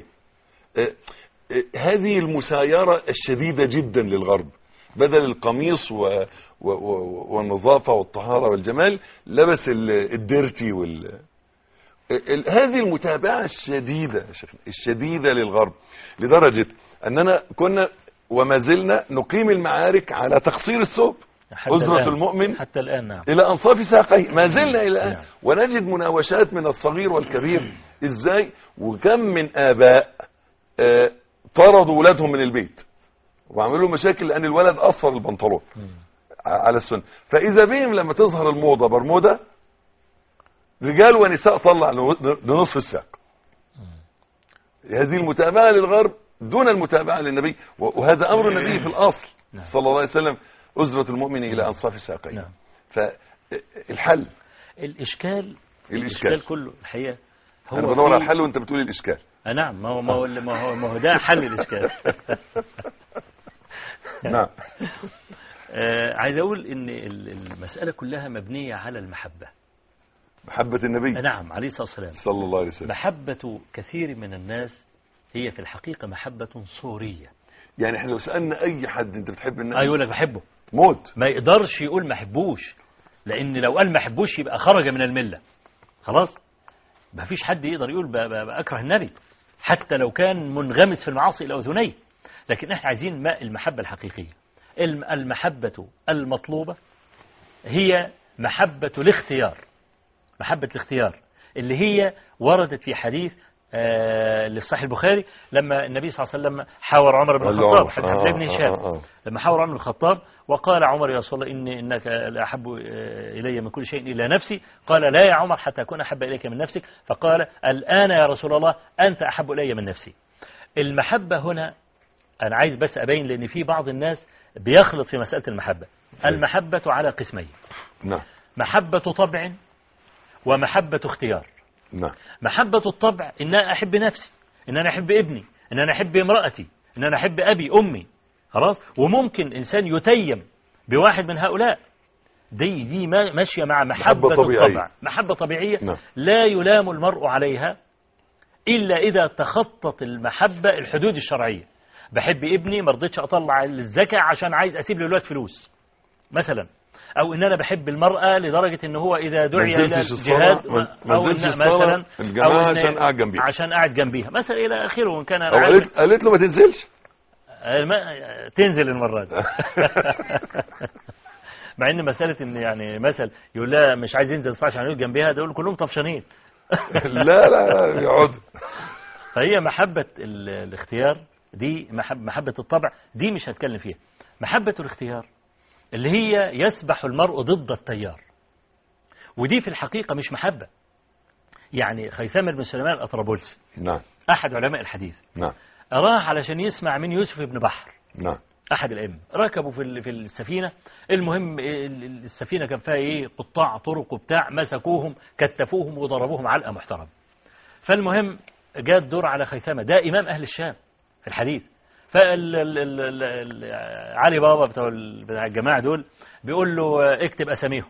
هذه المسايرة الشديدة جدا للغرب، بدل القميص و... و... و... والنظافة والطهارة والجمال لبس الديرتي وال... ال... هذه المتابعة الشديدة الشديدة للغرب، لدرجة أننا كنا وما زلنا نقيم المعارك على تقصير الثوب، أزرة المؤمن حتى الآن. نعم. إلى أنصاف ساقيه، ما زلنا إلى الآن. نعم. ونجد مناوشات من الصغير والكبير إزاي، وكم من آباء آه طردوا ولادهم من البيت وعملوا مشاكل لأن الولد أصر البنطلون على السنة. فإذا بهم لما تظهر الموضة برمودا، رجال ونساء طلع لنصف الساق. هذه المتابعة للغرب دون المتابعة للنبي، وهذا أمر النبي في الأصل صلى الله عليه وسلم، أزرة المؤمن إلى أنصاف ساقيه. فالحل الإشكال الإشكال, الإشكال كله الحقيقة هو أنا بدور على الحل وأنت بتقول الإشكال. نعم. ما هو ما هو ما هو, ما هو ده حل الإشكال. نعم. آه عايز أقول إن المسألة كلها مبنية على المحبة، محبة النبي. نعم عليه الصلاة والسلام صلى الله عليه وسلم. محبة كثير من الناس هي في الحقيقة محبة صورية. يعني احنا لو سألنا أي حد أنت بتحب النبي، أيوة لك بحبه، موت. ما يقدرش يقول ما حبوش، لأن لو قال ما حبوش يبقى خرج من الملة خلاص. ما فيش حد يقدر يقول بأكره النبي حتى لو كان منغمس في المعاصي إلى أذنيه. لكن احنا عايزين ما المحبة الحقيقية. المحبة المطلوبة هي محبة الاختيار، محبة الاختيار اللي هي وردت في حديث آه اللي في صحيح البخاري لما النبي صلى الله عليه وسلم حاور عمر بن الخطاب، حديث عبد الله بن هشام، لما حاور عمر بن الخطاب وقال عمر يا رسول الله إني إنك لأحب إلي من كل شيء إلا نفسي، قال لا يا عمر حتى أكون أحب إليك من نفسك، فقال الآن يا رسول الله أنت أحب إلي من نفسي. المحبة هنا أنا عايز بس أبين، لأن في بعض الناس بيخلط في مسألة المحبة. المحبة على قسمين، نعم، محبة طبع ومحبة اختيار. نعم. محبة الطبع إن أنا أحب نفسي، إن أنا أحب ابني، إن أنا أحب امرأتي، إن أنا أحب أبي أمي خلاص. وممكن إنسان يتيم بواحد من هؤلاء، دي دي ماشية مع محبة, محبة الطبع، محبة طبيعية. نعم. لا يلام المرء عليها إلا إذا تخطط المحبة الحدود الشرعية. بحب ابني ما رضيتش أطلع الزكاة عشان عايز أسيب له الوقت فلوس مثلا، أو إن أنا بحب المرأة لدرجة إن هو إذا دعي إلى الجهاد أو إن مثلا أو عشان قاعد جنبيها عشان قاعد جنبيها مثلا إلى آخره. وإن كان أو قالت, قالت له ما تنزلش، ما تنزل المرة دي مع إن مسألة إن يعني مثل يقول لا مش عايز ينزل صح عشان يقعد جنبيها، ده يقول كلهم طفشانين لا لا يقعدوا. فهي محبة الاختيار دي محب محبة الطبع دي مش هتكلم فيها. محبة الاختيار اللي هي يسبح المرء ضد التيار، ودي في الحقيقة مش محبة. يعني خيثمة بن سليمان الأطرابلسي، نعم، أحد علماء الحديث، نعم، راح علشان يسمع من يوسف بن بحر، نعم، أحد الأئمة. ركبوا في في السفينة، المهم السفينة كان فيها إيه قطاع طرق وبتاع، مسكوهم كتفوهم وضربوهم علقة محترمة. فالمهم جاء الدور على خيثمة، ده إمام أهل الشام في الحديث. فعلي بابا بتاع الجماعة دول بيقول له اكتب أساميهم،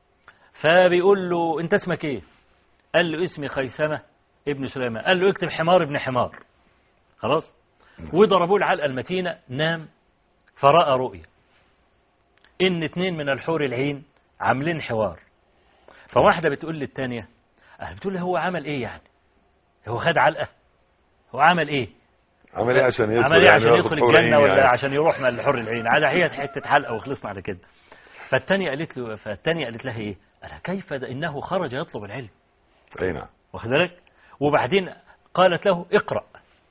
فبيقول له انت اسمك ايه؟ قال له اسمي خيثمة ابن سليمان. قال له اكتب حمار ابن حمار خلاص. وضربوه العلقة المتينة، نام فرأى رؤيا ان اتنين من الحور العين عاملين حوار. فواحدة بتقول للتانية، بتقول له هو عمل ايه يعني؟ هو خد علقة؟ هو عمل ايه؟ عمل ايه عشان يدخل؟ عمل ايه عشان يدخل الجنة ولا يعني عشان يروح من الحر العين؟ على هي حتة حلقة وخلصنا على كده. فالتانية قالت له فالتانية قالت لها ايه؟ قال كيف ده انه خرج يطلب العلم. اي نعم. واخد بالك؟ وبعدين قالت له اقرأ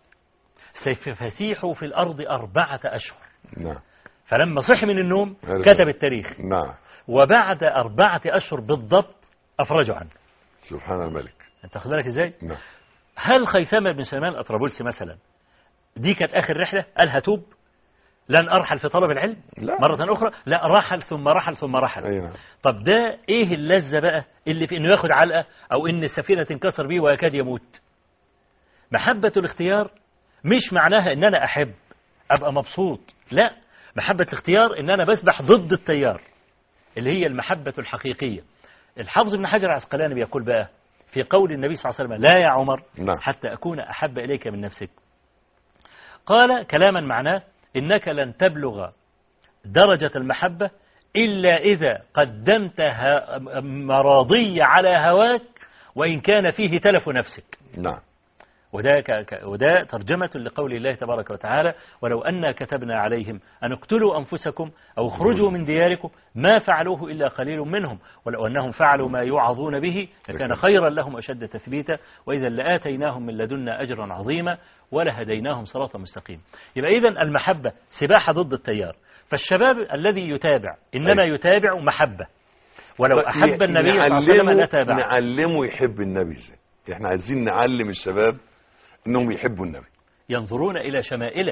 سيفسيحوا في الارض أربعة اشهر. نعم. فلما صحي من النوم كتب التاريخ. نعم. وبعد أربعة اشهر بالضبط افرجوا عنه. سبحان الملك. انت واخد بالك ازاي؟ نعم. هل خيثمة بن سليمان الأطرابلسي مثلا دي كانت آخر رحلة قال هتوب لن أرحل في طلب العلم لا. مرة أخرى؟ لا، رحل ثم رحل ثم رحل. أينا. طب ده إيه اللذة بقى اللي في إنه ياخد علقة أو إن السفينة تنكسر بيه ويكاد يموت؟ محبة الاختيار مش معناها إن أنا أحب أبقى مبسوط، لا، محبة الاختيار إن أنا بسبح ضد التيار اللي هي المحبة الحقيقية. الحافظ ابن حجر العسقلاني بيقول بقى في قول النبي صلى الله عليه وسلم لا يا عمر لا. حتى أكون أحب إليك من نفسك، قال كلاما معناه إنك لن تبلغ درجة المحبة إلا إذا قدمت مراضي على هواك وإن كان فيه تلف نفسك. نعم. وده, ك... وده ترجمة لقول الله تبارك وتعالى ولو أنا كتبنا عليهم أن اقتلوا أنفسكم أو اخرجوا من دياركم ما فعلوه إلا قليل منهم ولو أنهم فعلوا ما يوعظون به لكان خيرا لهم أشد تثبيتا وإذا لآتيناهم من لدنا أجرا عظيما ولهديناهم صراطا مستقيما. يبقى إذن المحبة سباحة ضد التيار. فالشباب الذي يتابع إنما أي. يتابع محبة، ولو أحب النبي صلى الله عليه وسلم لتابعه. نعلمه يحب النبي ازاي. احنا عايزين نعلم الشباب انهم يحبوا النبي، ينظرون الى شمائله.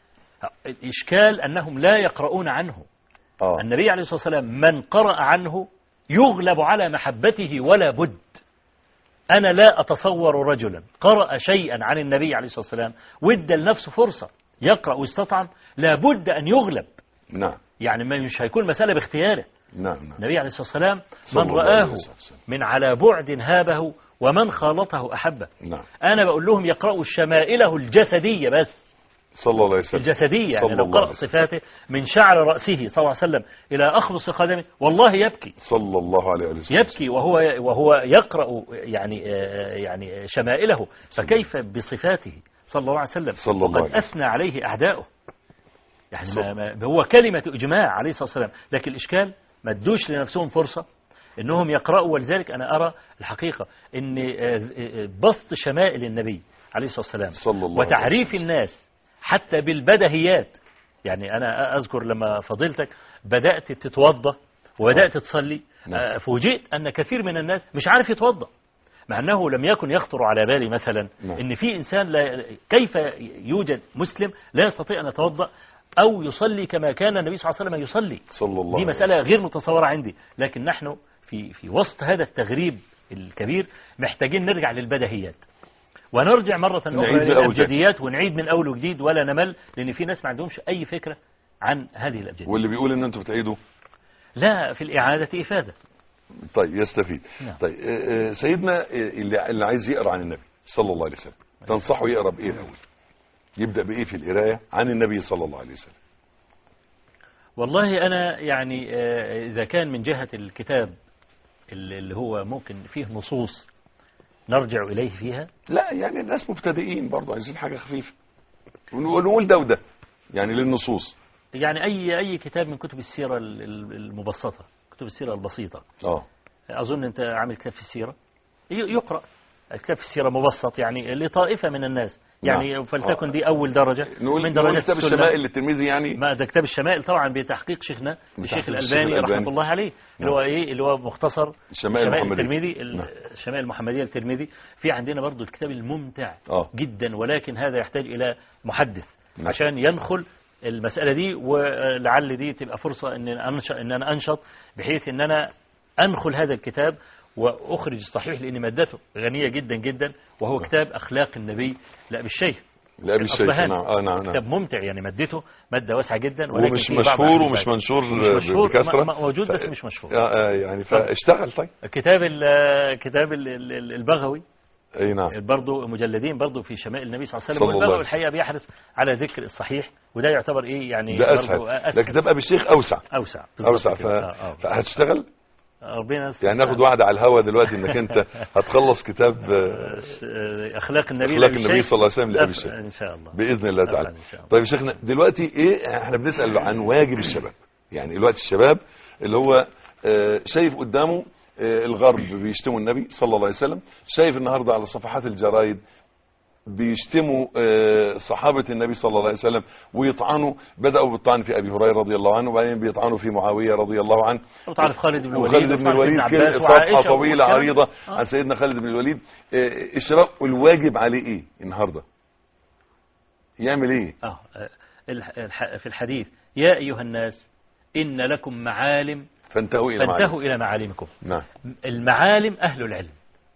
الاشكال انهم لا يقرؤون عنه. آه. النبي عليه الصلاه والسلام من قرأ عنه يغلب على محبته ولا بد. انا لا اتصور رجلا قرأ شيئا عن النبي عليه الصلاه والسلام وادى لنفسه فرصه يقرأ ويستطعم، لا بد ان يغلب. نعم. يعني مش هيكون مساله باختياره. نعم. نعم. النبي عليه الصلاه والسلام من رآه من على بعد هابه ومن خالطه أحبه. نعم. أنا بقول لهم يقرأوا شمائله الجسدية بس، صلى الله عليه وسلم الجسدية، يعني لو الله قرأ عليه وسلم. صفاته من شعر رأسه صلى الله عليه وسلم إلى أخمص قدمه والله يبكي صلى الله عليه وسلم يبكي وهو وهو يقرأ يعني آه، يعني شمائله، فكيف بصفاته صلى الله عليه وسلم صلى الله وقد عليه وسلم. أثنى عليه أعداؤه، يعني صلى. ما ما هو كلمة إجماع عليه الصلاة والسلام، لكن الإشكال ما ادوش لنفسهم فرصة إنهم يقرأوا. ولذلك أنا أرى الحقيقة إن بسط شمائل النبي عليه الصلاة والسلام صلى الله عليه وتعريف وسلم. الناس حتى بالبدهيات، يعني أنا أذكر لما فضيلتك بدأت تتوضى وبدأت تصلي، نعم. فوجئت أن كثير من الناس مش عارف يتوضى، مع أنه لم يكن يخطر على بالي مثلا نعم. إن في إنسان لا كيف يوجد مسلم لا يستطيع أن يتوضأ أو يصلي كما كان النبي صلى الله عليه وسلم يصلي. صلى الله دي عليه مسألة وسلم. غير متصورة عندي، لكن نحن في في وسط هذا التغريب الكبير محتاجين نرجع للبدهيات ونرجع مرة أخرى نعيد من أول للأبجديات ونعيد من أول وجديد ولا نمل، لأن في ناس ما عندهمش أي فكرة عن هذه الأبجديات. واللي بيقول ان انتوا بتعيدوا لا، في الإعادة إفادة. طيب يستفيد. نعم. طيب آه، آه، سيدنا آه، اللي اللي عايز يقرا عن النبي صلى الله عليه وسلم تنصحه يقرا بايه الاول؟ يبدا بايه في القرايه عن النبي صلى الله عليه وسلم؟ والله أنا يعني آه، إذا كان من جهة الكتاب اللي اللي هو ممكن فيه نصوص نرجع إليه فيها، لا يعني الناس مبتدئين برضه عايزين حاجه خفيفه ونقول ده وده يعني للنصوص. يعني أي أي كتاب من كتب السيرة ال- ال- المبسطة، كتب السيرة البسيطة. اه أظن أنت عامل كتاب في السيرة ي- يقرأ كتاب في السيرة مبسط يعني لطائفة من الناس، يعني نعم. فلتكن آه. دي أول درجة نقول من نقول درجات كتاب السنة. الشمائل للترمذي يعني. ما ده كتاب الشمائل طبعا بتحقيق شيخنا الشيخ بتحقيق الشيخ الألباني الألباني. رحمة الله عليه، اللي هو إيه اللي هو مختصر الشمائل المحمدية. الترمذي، نعم. الشمائل المحمدية الترمذي. في عندنا برضو الكتاب الممتع آه. جدا، ولكن هذا يحتاج إلى محدث نعم. عشان ينخل المسألة دي، ولعل دي تبقى فرصة إن أنشط إن أنا أنشط بحيث إن أنا أنخل هذا الكتاب وأخرج الصحيح، لأن مادته غنية جدا جدا، وهو نعم. كتاب أخلاق النبي لأبي الشيخ لأبي الشيخ. الأصبهاني. نعم اه نعم نعم كتاب ممتع، يعني مادته مادة واسعة جدا، ولكن ومش فيه بعض مشهور أحاديث ومش منشور مش مشهور بكثرة. م- موجود ف- بس مش مشهور. آه آه يعني فاشتغل. طيب كتاب ال- كتاب ال- ال- البغوي اي نعم برضه مجلدين برضه في شمائل النبي صلى الله عليه صلى وسلم، الله عليه والبغوي الحقيقة بيحرص على ذكر الصحيح، وده يعتبر إيه يعني ده اسهل. برضه ده كتاب ابي الشيخ اوسع أوسع بالظبط اوسع ف... كده. آه، آه. فهتشتغل ربنا يستر. يعني ناخد وعد على الهوا دلوقتي انك انت هتخلص كتاب آه، آه، أخلاق النبي اخلاق لأبي النبي الشيخ. صلى الله عليه وسلم لابي أف- الشيخ إن شاء الله باذن الله تعالى. أفعل إن شاء الله. طيب يا شيخنا دلوقتي ايه احنا بنسال عن واجب الشباب، يعني دلوقتي الشباب اللي هو آه، شايف قدامه آه، الغرب بيشتموا النبي صلى الله عليه وسلم، شايف النهارده على صفحات الجرايد بيشتموا آه، صحابة النبي صلى الله عليه وسلم ويطعنوا، بدأوا بالطعن في أبي هريرة رضي الله عنه، وبعدين بيطعنوا في معاوية رضي الله عنه، وتعرف خالد بن الوليد وخالد بن وتعرف الوليد ابن كل عباس صفحة وعائشة طويلة والكلام. عريضة آه. عن سيدنا خالد بن الوليد. آه، الشباب الواجب عليه ايه النهاردة؟ يعمل ايه؟ آه. الح- الح- في الحديث يا أيها الناس إن لكم معالم فانتهوا إلى معلم. فانتهوا إلى معالمكم. نعم المعالم أهل العلم،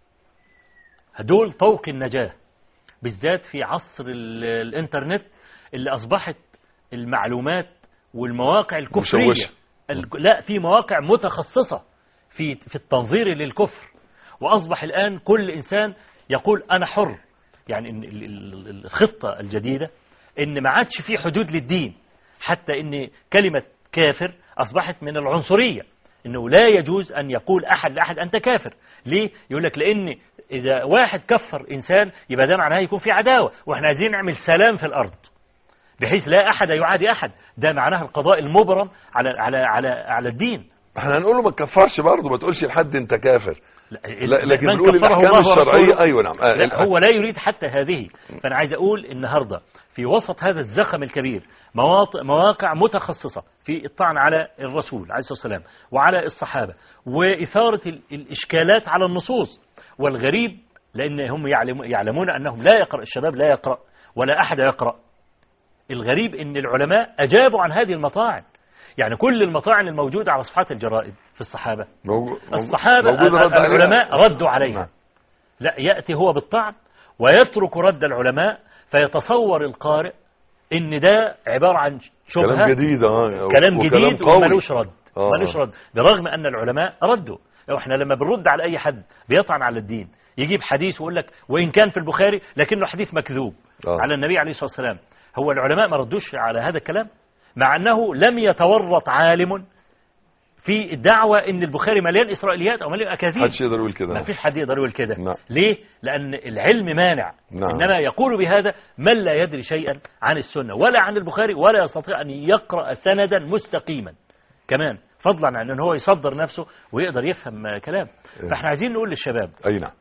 هدول طوق النجاة، بالذات في عصر ال- الإنترنت اللي أصبحت المعلومات والمواقع الكفرية. مشوشة. ال- لا، في مواقع متخصصة في في التنظير للكفر، وأصبح الآن كل إنسان يقول أنا حر. يعني إن ال- ال- الخطة الجديدة إن ما عادش في حدود للدين، حتى إن كلمة كافر أصبحت من العنصرية، إنه لا يجوز أن يقول أحد لأحد أنت كافر. ليه؟ يقول لك لأن إذا واحد كفر إنسان يبقى ده معناه يكون في عداوة، وإحنا عايزين نعمل سلام في الأرض بحيث لا أحد يعادي أحد. ده معناه القضاء المبرم على على على على الدين. احنا هنقول له ما تكفرش برضه، ما تقولش لحد انت كافر، لا لكن من بنقول كفره الاحكام الله الشرعيه. ورسوله. ايوه نعم آه، لا، ال- هو لا يريد حتى هذه. فأنا عايز أقول النهاردة في وسط هذا الزخم الكبير مواط- مواقع متخصصة في الطعن على الرسول عليه الصلاة والسلام وعلى الصحابة، وإثارة ال- الإشكالات على النصوص. والغريب لأن هم يعلم يعلمون أنهم لا يقرأ، الشباب لا يقرأ ولا أحد يقرأ. الغريب أن العلماء أجابوا عن هذه المطاعن، يعني كل المطاعن الموجودة على صفحات الجرائد في الصحابة، موجود- الصحابة موجود رد عليها. العلماء ردوا عليها. نعم. لا، يأتي هو بالطعن ويترك رد العلماء، فيتصور القارئ ان ده عبارة عن شبهة، كلام جديد اه كلام وكلام جديد قوي. وملوش رد. آه. ملوش رد، برغم ان العلماء ردوا. احنا لما بنرد على اي حد بيطعن على الدين يجيب حديث ويقول لك وان كان في البخاري لكنه حديث مكذوب آه. على النبي عليه الصلاة والسلام، هو العلماء ما ردوش على هذا الكلام، مع أنه لم يتورط عالم في الدعوة ان البخاري مليان اسرائيليات او مليان اكاذيب. محدش يقدر يقول كده. ما فيش حد يقدر يقول كده. نعم. ليه؟ لان العلم مانع. نعم. انما يقول بهذا من لا يدري شيئا عن السنة ولا عن البخاري ولا يستطيع ان يقرأ سندا مستقيما كمان، فضلا عن ان هو يصدر نفسه ويقدر يفهم كلام. فاحنا عايزين نقول للشباب اي نعم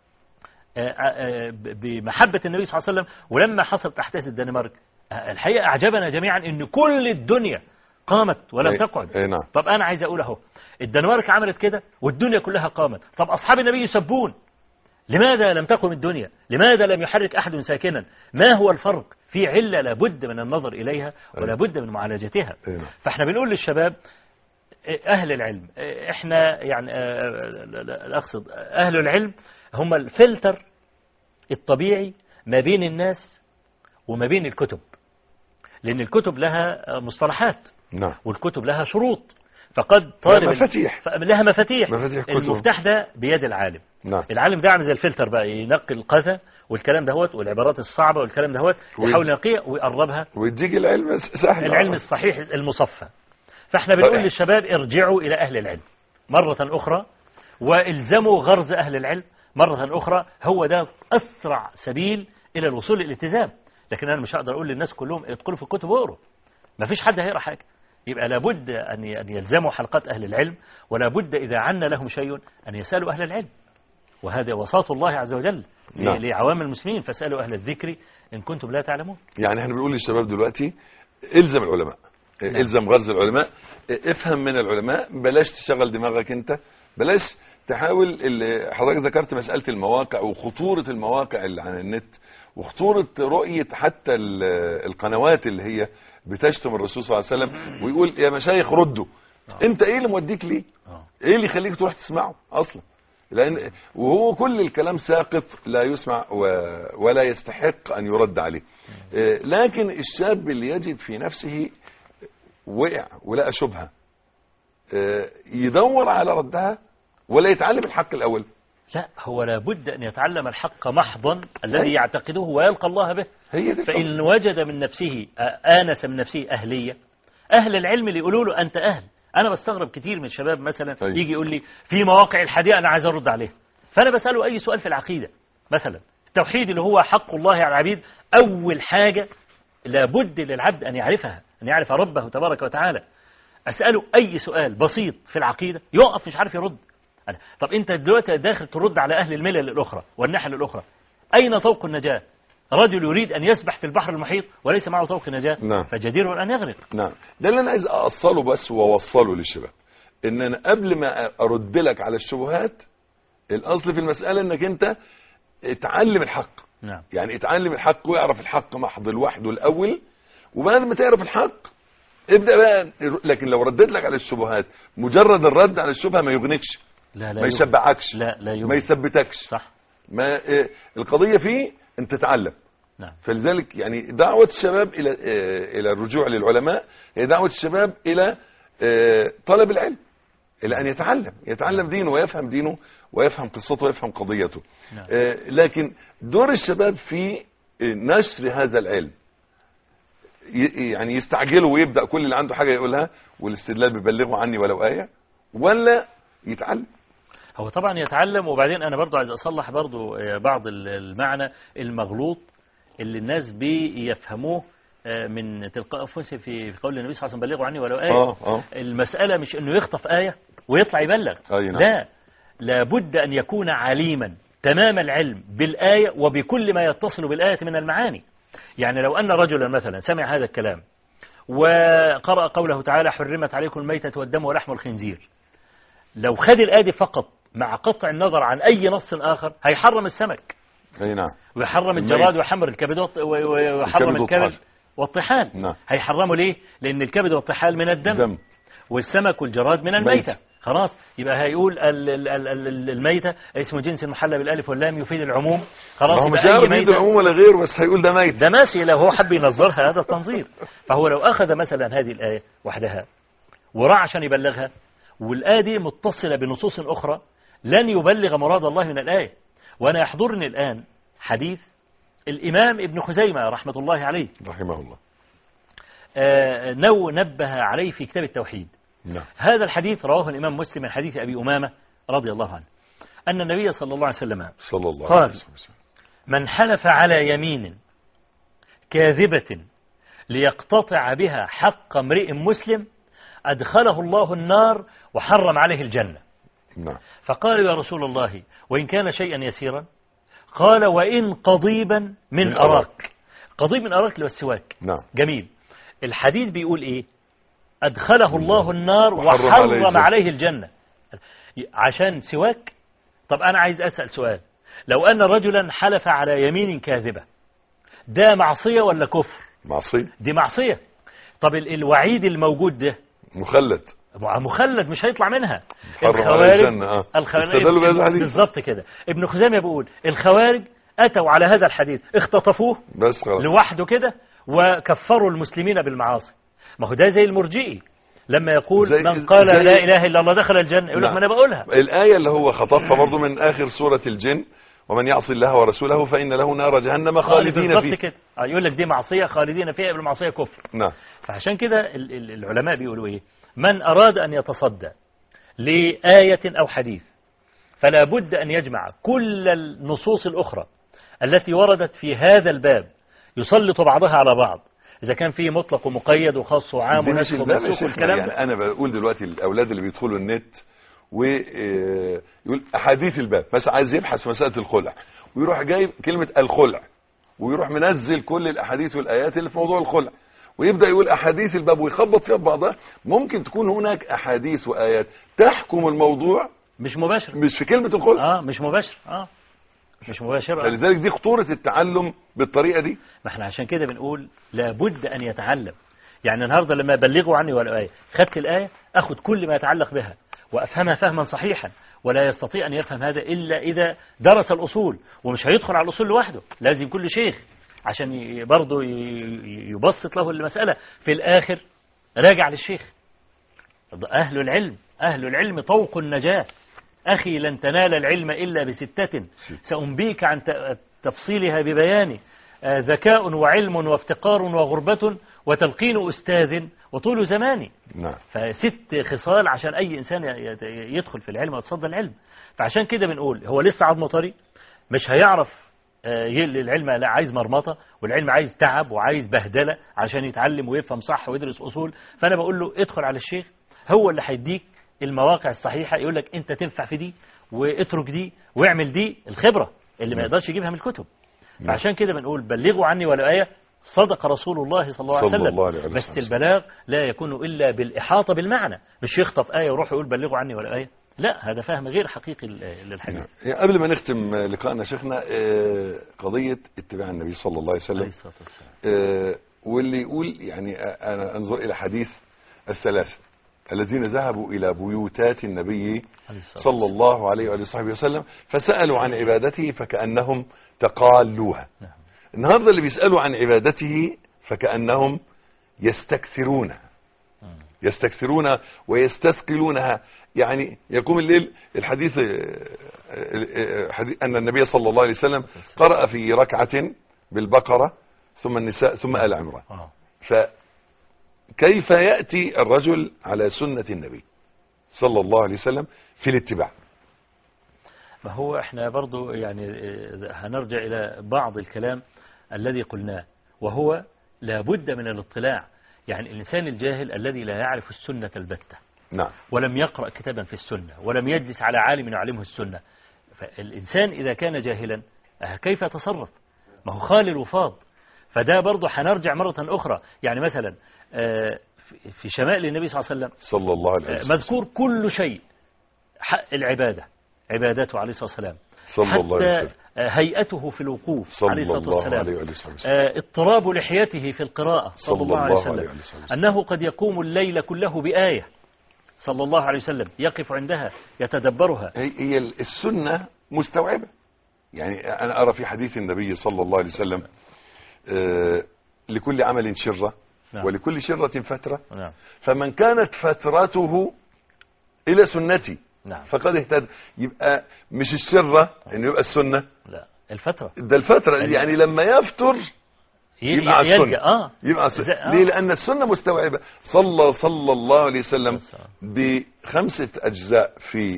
بمحبة النبي صلى الله عليه وسلم. ولما حصلت احداث الدنمارك الحقيقة اعجبنا جميعا ان كل الدنيا قامت ولم تقعد. اي نعم. طب انا عايز اقول اهو، الدنمارك عملت كده والدنيا كلها قامت. طب اصحاب النبي يسبون، لماذا لم تقم الدنيا؟ لماذا لم يحرك احد ساكنا؟ ما هو الفرق؟ في علة لابد من النظر اليها ولا بد من معالجتها. أي نعم. فاحنا بنقول للشباب اهل العلم، احنا يعني اقصد اهل العلم هم الفلتر الطبيعي ما بين الناس وما بين الكتب، لان الكتب لها مصطلحات. نعم. والكتب لها شروط. فقد طالب مفاتيح. لها مفاتيح. مفاتيح كتب. المفتاح ده بيد العالم. نعم. العالم ده عامل زي الفلتر بقى، ينقي القذى والكلام دهوت والعبارات الصعبة والكلام دهوت، يحاول ينقيها ويقربها ويديك العلم سهل، العلم الصحيح المصفى. فاحنا بنقول للشباب ارجعوا إلى أهل العلم مرة أخرى، والزموا غرز أهل العلم مرة أخرى. هو ده أسرع سبيل إلى الوصول للالتزام. لكن أنا مش هقدر أقول للناس كلهم ادخلوا في الكتب واقروا، ما فيش حد هيقرأ حاجة. يبقى لابد أن أن يلزموا حلقات أهل العلم، ولا بد إذا عنا لهم شيء أن يسألوا أهل العلم. وهذا وساط الله عز وجل. نعم. لعوام المسلمين فاسألوا أهل الذكر إن كنتم لا تعلمون. يعني احنا بنقول للشباب دلوقتي الزم العلماء. نعم. الزم غرز العلماء، افهم من العلماء، بلاش تشغل دماغك انت، بلاش تحاول. اللي حضرتك ذكرت مسألة المواقع وخطورة المواقع اللي على النت، وخطورة رؤية حتى القنوات اللي هي بتشتم الرسول صلى الله عليه وسلم ويقول يا مشايخ ردوا. أوه. انت ايه اللي موديك ليه؟ أوه. ايه اللي يخليك تروح تسمعه اصلا؟ لان وهو كل الكلام ساقط لا يسمع ولا يستحق ان يرد عليه. لكن الشاب اللي يجد في نفسه وقع ولقى شبهة، يدور على ردها ولا يتعلم الحق الاول؟ لا، هو لابد أن يتعلم الحق محضا الذي يعتقده ويلقى الله به. فإن وجد من نفسه آنس من نفسه أهلية، أهل العلم اللي يقولوا له أنت أهل. أنا بستغرب كتير من الشباب مثلا أي. يجي يقول لي في مواقع الحديثة أنا عايز أرد عليها، فأنا بسأله أي سؤال في العقيدة مثلا التوحيد اللي هو حق الله على العبيد، أول حاجة لابد للعبد أن يعرفها، أن يعرف ربه تبارك وتعالى. أسأله أي سؤال بسيط في العقيدة يقف مش عارف يرد. طب انت دلوقتي داخل ترد على اهل الملل الاخرى والنحل الاخرى، اين طوق النجاة؟ رجل يريد ان يسبح في البحر المحيط وليس معه طوق نجاة. نعم. فجدير ان يغرق. نعم. ده اللي انا عايز اوصله بس واوصله للشباب، ان انا قبل ما ارد لك على الشبهات، الاصل في المسألة انك انت اتعلم الحق. نعم. يعني اتعلم الحق واعرف الحق محض لوحده الاول، وبعد ما تعرف الحق ابدأ بقى. لكن لو رديت لك على الشبهات مجرد الرد على الشبهة ما يغنيكش، لا لا ما يشبعكش، لا لا ما يثبتكش. صح. ما إيه القضية فيه انت تتعلم. نعم. فلذلك يعني دعوة الشباب الى إيه الى الرجوع للعلماء هي دعوة الشباب الى إيه طلب العلم، الى ان يتعلم يتعلم دينه ويفهم دينه ويفهم قصته ويفهم قضيته. نعم. إيه لكن دور الشباب في نشر هذا العلم، يعني يستعجلوا ويبدأ كل اللي عنده حاجة يقولها والاستدلال بيبلغوا عني ولو آية، ولا يتعلم؟ هو طبعا يتعلم. وبعدين أنا برضو عايز أصلح برضو بعض المعنى المغلوط اللي الناس بيفهموه من تلقاء أنفسهم في قول النبي صلى الله عليه وسلم بلغوا عني ولو آية. آه آه. المسألة مش إنه يخطف آية ويطلع يبلغ. نعم. لا، لابد أن يكون عليما تمام العلم بالآية وبكل ما يتصل بالآية من المعاني. يعني لو أن رجلا مثلا سمع هذا الكلام وقرأ قوله تعالى حرمت عليكم الميتة والدم ولحم الخنزير، لو خد الآية فقط مع قطع النظر عن أي نص آخر هيحرم السمك. أي نعم. ويحرم الجراد ويحمر الكبد ويحرم الكبد والطحال. نعم. هيحرمه ليه؟ لأن الكبد والطحال من الدم دم. والسمك والجراد من الميتة. خلاص يبقى هيقول الميتة اسم جنس محلى بالالف واللام يفيد العموم. خلاص هو مش هيفيد العموم ولا غير، بس هيقول ده ميت. ده ماشي لو هو حب ينظرها هذا التنظير. فهو لو اخذ مثلا هذه الآية وحدها وراح عشان يبلغها، والآية دي متصلة بنصوص أخرى، لن يبلغ مراد الله من الآية. وأنا يحضرني الآن حديث الإمام ابن خزيمة رحمة الله عليه رحمه الله، آه، نو نبه عليه في كتاب التوحيد. نعم. هذا الحديث رواه الإمام مسلم من حديث أبي أمامة رضي الله عنه أن النبي صلى الله عليه وسلم صلى الله قال: عليه وسلم: من حلف على يمين كاذبة ليقتطع بها حق امرئ مسلم أدخله الله النار وحرم عليه الجنة. نعم. فقالوا: يا رسول الله، وإن كان شيئا يسيرا؟ قال: وإن قضيبا من, من أراك. أراك. قضيب من أراك للسواك. نعم. جميل. الحديث بيقول إيه؟ أدخله الله النار وحرم وحرم عليه عليه الجنة عشان سواك. طب أنا عايز أسأل سؤال: لو أن رجلا حلف على يمين كاذبة، ده معصية ولا كفر؟ معصية. دي معصية. طب ال- الوعيد الموجود ده مخلد. مخلد، مش هيطلع منها. حرم عليه الجنة. اه استدلوا بهذا الحديث بالظبط كده. ابن خزيمة بيقول الخوارج أتوا على هذا الحديث اختطفوه بس خلاص لوحده كده وكفروا المسلمين بالمعاصي. ما هو ده زي المرجئي لما يقول زي- من قال زي- لا إله إلا الله دخل الجنة، يقول لك نعم. ما أنا بقولها. الآية اللي هو خطفها برضو من آخر سورة الجن: ومن يعص الله ورسوله فإن له نار جهنم خالدين بالظبط فيه. كده. آه، يقول لك دي معصية خالدين فيها، بالمعصية كفر. نعم. فعشان كده ال- ال- العلماء بيقولوا إيه؟ من أراد أن يتصدى لآية أو حديث فلا بد أن يجمع كل النصوص الأخرى التي وردت في هذا الباب، يسلط بعضها على بعض، إذا كان فيه مطلق ومقيد وخاص وعام دي مش ونسخ الباب يا ومنسوخ شيخنا. والكلام يعني ده. أنا بقول دلوقتي الأولاد اللي بيدخلوا النت ويقول أحاديث الباب، بس عايز يبحث في مسألة الخلع، ويروح جايب كلمة الخلع ويروح منزل كل الأحاديث والآيات اللي في موضوع الخلع ويبدأ يقول أحاديث الباب ويخبط فيها ببعضها. ممكن تكون هناك أحاديث وآيات تحكم الموضوع مش مباشر. مش في كلمة الخلع. آه مش مباشر. آه مش مباشر. آه. فلذلك دي خطورة التعلم بالطريقة دي. ما احنا عشان كده بنقول لابد أن يتعلم. يعني النهاردة لما يبلغوا عني ولا آية، خدت الآية أخذ كل ما يتعلق بها وأفهمها فهما صحيحا، ولا يستطيع أن يفهم هذا إلا إذا درس الأصول، ومش هيدخل على الأصول لوحده، لازم كل شيخ عشان ي- برضه ي- يبسط له المسألة. في الآخر راجع للشيخ. أهل العلم أهل العلم طوق النجاة. أخي لن تنال العلم إلا بستة سأنبيك عن ت- تفصيلها ببياني: آه، ذكاء وعلم وافتقار وغربة وتلقين أستاذ وطول زماني. نعم. فست خصال عشان أي إنسان ي- ي- يدخل في العلم ويتصدى العلم. فعشان كده بنقول هو لسه عضمه طري، مش هيعرف. آه، يل- العلم لا عايز مرمطة، والعلم عايز تعب وعايز بهدلة عشان يتعلم ويفهم صح ويدرس أصول. فأنا بقول له ادخل على الشيخ، هو اللي هيديك المواقع الصحيحة، يقول لك أنت تنفع في دي واترك دي واعمل دي. الخبرة اللي ما يقدرش يجيبها من الكتب. فعشان كده بنقول بلغوا عني ولا آية. صدق رسول الله صلى الله عليه صلى وسلم. الله عليه وسلم. بس البلاغ لا يكون إلا بالإحاطة بالمعنى، مش يخطف آية ويروح يقول بلغوا عني ولا آية. لا، هذا فهم غير حقيقي لل- للحديث. يعني قبل ما نختم لقائنا شيخنا، آه، قضية اتباع النبي صلى الله عليه عليه وسلم، الصلاة والسلام. آه، واللي يقول يعني أنا أنظر إلى حديث الثلاثة الذين ذهبوا إلى بيوتات النبي عليه الصلاة صلى والسلام. الله عليه وآله وصحبه وسلم فسألوا عن عبادته فكأنهم تقالوها. نعم. النهاردة اللي بيسألوا عن عبادته فكأنهم يستكثرونها يستكثرون ويستثقلونها. يعني يقوم الليل الحديث حديث أن النبي صلى الله عليه وسلم قرأ في ركعة بالبقرة ثم النساء ثم آل عمران. آه. فكيف يأتي الرجل على سنة النبي صلى الله عليه وسلم في الاتباع؟ ما هو احنا برضو يعني آه، هنرجع إلى بعض الكلام الذي قلناه، وهو لابد من الاطلاع. يعني الإنسان الجاهل الذي لا يعرف السنة البتة نعم. ولم يقرأ كتابا في السنة ولم يجلس على عالم يعلمه السنة، فالإنسان إذا كان جاهلا آه، كيف يتصرف؟ ما هو خالل وفاض. فده برضو هنرجع مرة أخرى. يعني مثلا آه، في- في شمائل النبي صلى الله عليه وسلم صلى الله عليه آه، وسلم مذكور كل شيء، حق العبادة عبادته عليه الصلاة والسلام، صلى الله عليه حتى وسلم آه، هيئته في الوقوف صلى عليه الصلاة الله والسلام، عليه وسلم آه، اضطراب لحيته في القراءة صلى الله عليه وسلم، وسلم أنه قد يقوم الليل كله بآية صلى الله عليه وسلم يقف عندها يتدبرها. هي هي السنة مستوعبة. يعني أنا أرى في حديث النبي صلى الله عليه وسلم آه، لكل عمل شرة نعم. ولكل شرة فترة، نعم. فمن كانت فترته إلى سنتي نعم. فقد اهتدى. يبقى مش الشرة إنه يبقى السنة، لا، الفترة. ده الفترة. يعني لما يفتر يبقى على السنة. آه. يبقى على السنة. آه. ليه؟ لأن السنة مستوعبة. صلى صلى الله عليه وسلم بخمسة أجزاء في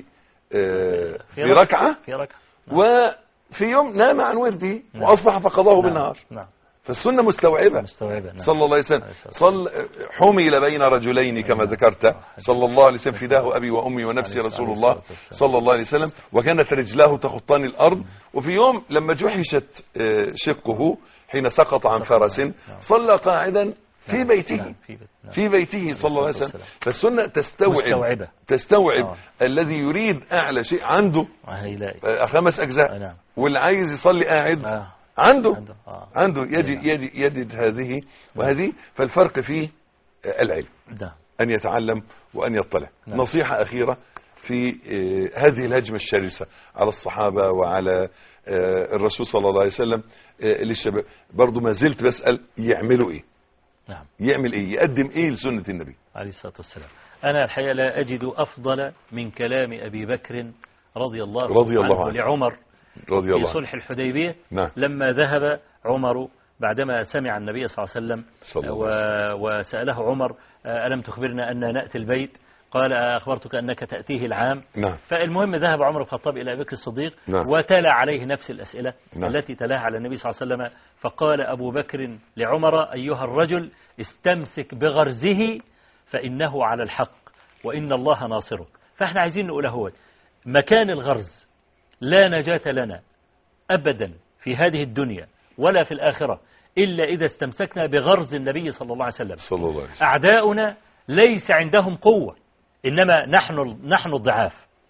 آه في, في ركعة, في ركعة. نعم. وفي يوم نام عن ورده. نعم. وأصبح فقضاه. نعم. بالنهار. نعم. فالسنة مستوعبة. مستوعبة. نعم. صلى الله عليه وسلم صل حمل بين رجلين كما ذكرت صلى الله عليه وسلم فداه أبي وأمي ونفسي رسول الله صلى الله عليه وسلم وكانت رجلاه تخطان الأرض. وفي يوم لما جحشت شقه حين سقط عن فرس صلى قاعدا في بيته في بيته صلى الله عليه وسلم. فالسنة تستوعب تستوعب الذي يريد أعلى شيء عنده خمس أجزاء واللي عايز يصلي قاعد عنده عنده, آه. عنده يجد, يجد, يجد هذه وهذه. فالفرق فيه العلم ده. أن يتعلم وأن يطلع. نعم. نصيحة أخيرة في هذه الهجمة الشرسة على الصحابة وعلى الرسول صلى الله عليه وسلم للشباب برضو ما زلت بسأل يعملوا إيه؟ نعم. يعمل إيه؟ يقدم إيه لسنة النبي عليه الصلاة والسلام؟ أنا الحقيقة لا أجد أفضل من كلام أبي بكر رضي الله, رضي الله عنه, عنه لعمر رضي الله في صلح الحديبية. نعم. لما ذهب عمر بعدما سمع النبي صلى الله عليه وسلم صلى الله عليه وسلم. وسأله عمر ألم تخبرنا أن نأتي البيت؟ قال أخبرتك أنك تأتيه العام. نعم. فالمهم ذهب عمر الخطاب إلى أبي بكر الصديق. نعم. وتلا عليه نفس الأسئلة. نعم. التي تلاها على النبي صلى الله عليه وسلم. فقال أبو بكر لعمر أيها الرجل استمسك بغرزه فإنه على الحق وإن الله ناصرك. فاحنا عايزين نقول هو مكان الغرز لا نجاة لنا أبدا في هذه الدنيا ولا في الآخرة إلا إذا استمسكنا بغرز النبي صلى الله عليه وسلم. صلى الله عليه وسلم. أعداؤنا ليس عندهم قوة إنما نحن نحن الضعاف.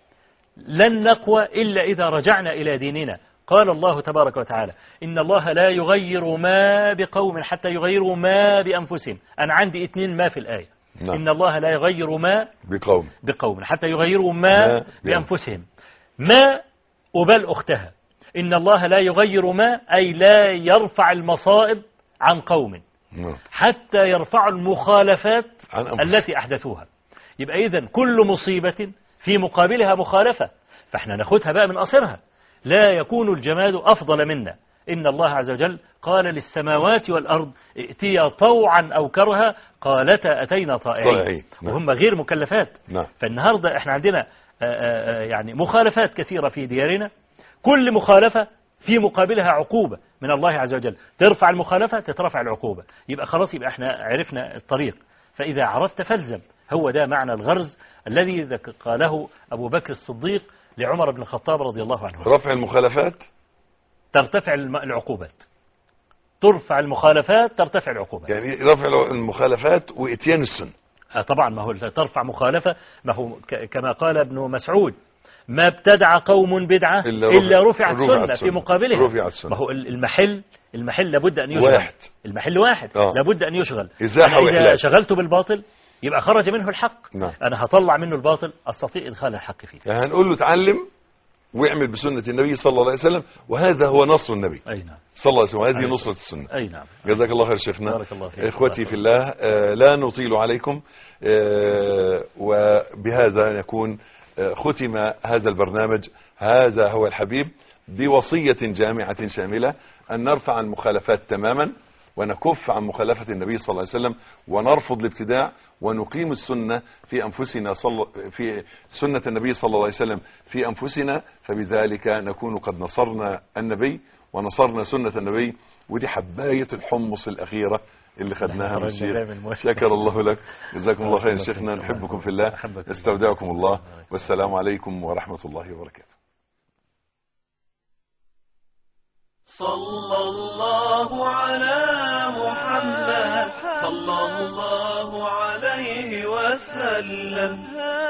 لن نقوى إلا إذا رجعنا إلى ديننا. قال الله تبارك وتعالى إن الله لا يغير ما بقوم حتى يغيروا ما بأنفسهم. أنا عندي اثنين ما في الآية. نعم. إن الله لا يغير ما بقوم بقوم حتى يغيروا ما, ما بأنفسهم. ما وبل أختها. إن الله لا يغير ما أي لا يرفع المصائب عن قوم حتى يرفعوا المخالفات التي أحدثوها. يبقى إذن كل مصيبة في مقابلها مخالفة فإحنا ناخدها بقى من أصرها. لا يكون الجماد أفضل منا. إن الله عز وجل قال للسماوات والأرض ائتيا طوعا أو كرها قالتا أتينا طائعين. وهم غير مكلفات. فالنهاردة إحنا عندنا يعني مخالفات كثيرة في ديارنا. كل مخالفة في مقابلها عقوبة من الله عز وجل. ترفع المخالفة تترفع العقوبة. يبقى خلاص يبقى احنا عرفنا الطريق. فإذا عرفت فالزم. هو ده معنى الغرز الذي قاله أبو بكر الصديق لعمر بن الخطاب رضي الله عنه. رفع المخالفات ترتفع العقوبات. ترفع المخالفات ترتفع العقوبات. يعني رفع المخالفات وإتيان السنة. آه طبعا ما هو ترفع مخالفة. ما هو كما قال ابن مسعود ما ابتدع قوم بدعة إلا, إلا رفعت سنة في مقابلها. ما هو المحل المحل لابد أن يشغل. واحد. المحل واحد. آه. لابد أن يشغل. إذا شغلته بالباطل يبقى خرج منه الحق. نعم. أنا هطلع منه الباطل أستطيع إدخال الحق فيه. يعني هنقول له تعلم ويعمل بسنة النبي صلى الله عليه وسلم وهذا هو نصر النبي. أي نعم. صلى الله عليه وسلم. وهذه نصرة السنة. أي نعم. جزاك الله خير شيخنا. بارك الله فيك. إخوتي في الله آه لا نطيل عليكم آه وبهذا يكون آه ختم هذا البرنامج. هذا هو الحبيب بوصية جامعة شاملة أن نرفع المخالفات تماما ونكف عن مخالفة النبي صلى الله عليه وسلم ونرفض الابتداع ونقيم السنة في أنفسنا صل... في سنة النبي صلى الله عليه وسلم في أنفسنا. فبذلك نكون قد نصرنا النبي ونصرنا سنة النبي. ودي حباية الحمص الأخيرة اللي خدناها من الشيخ. شكر الله لك. جزاكم الله خير شيخنا. نحبكم في الله. استودعكم الله والسلام عليكم ورحمة الله وبركاته. صلى الله على محمد صلى الله عليه وسلم.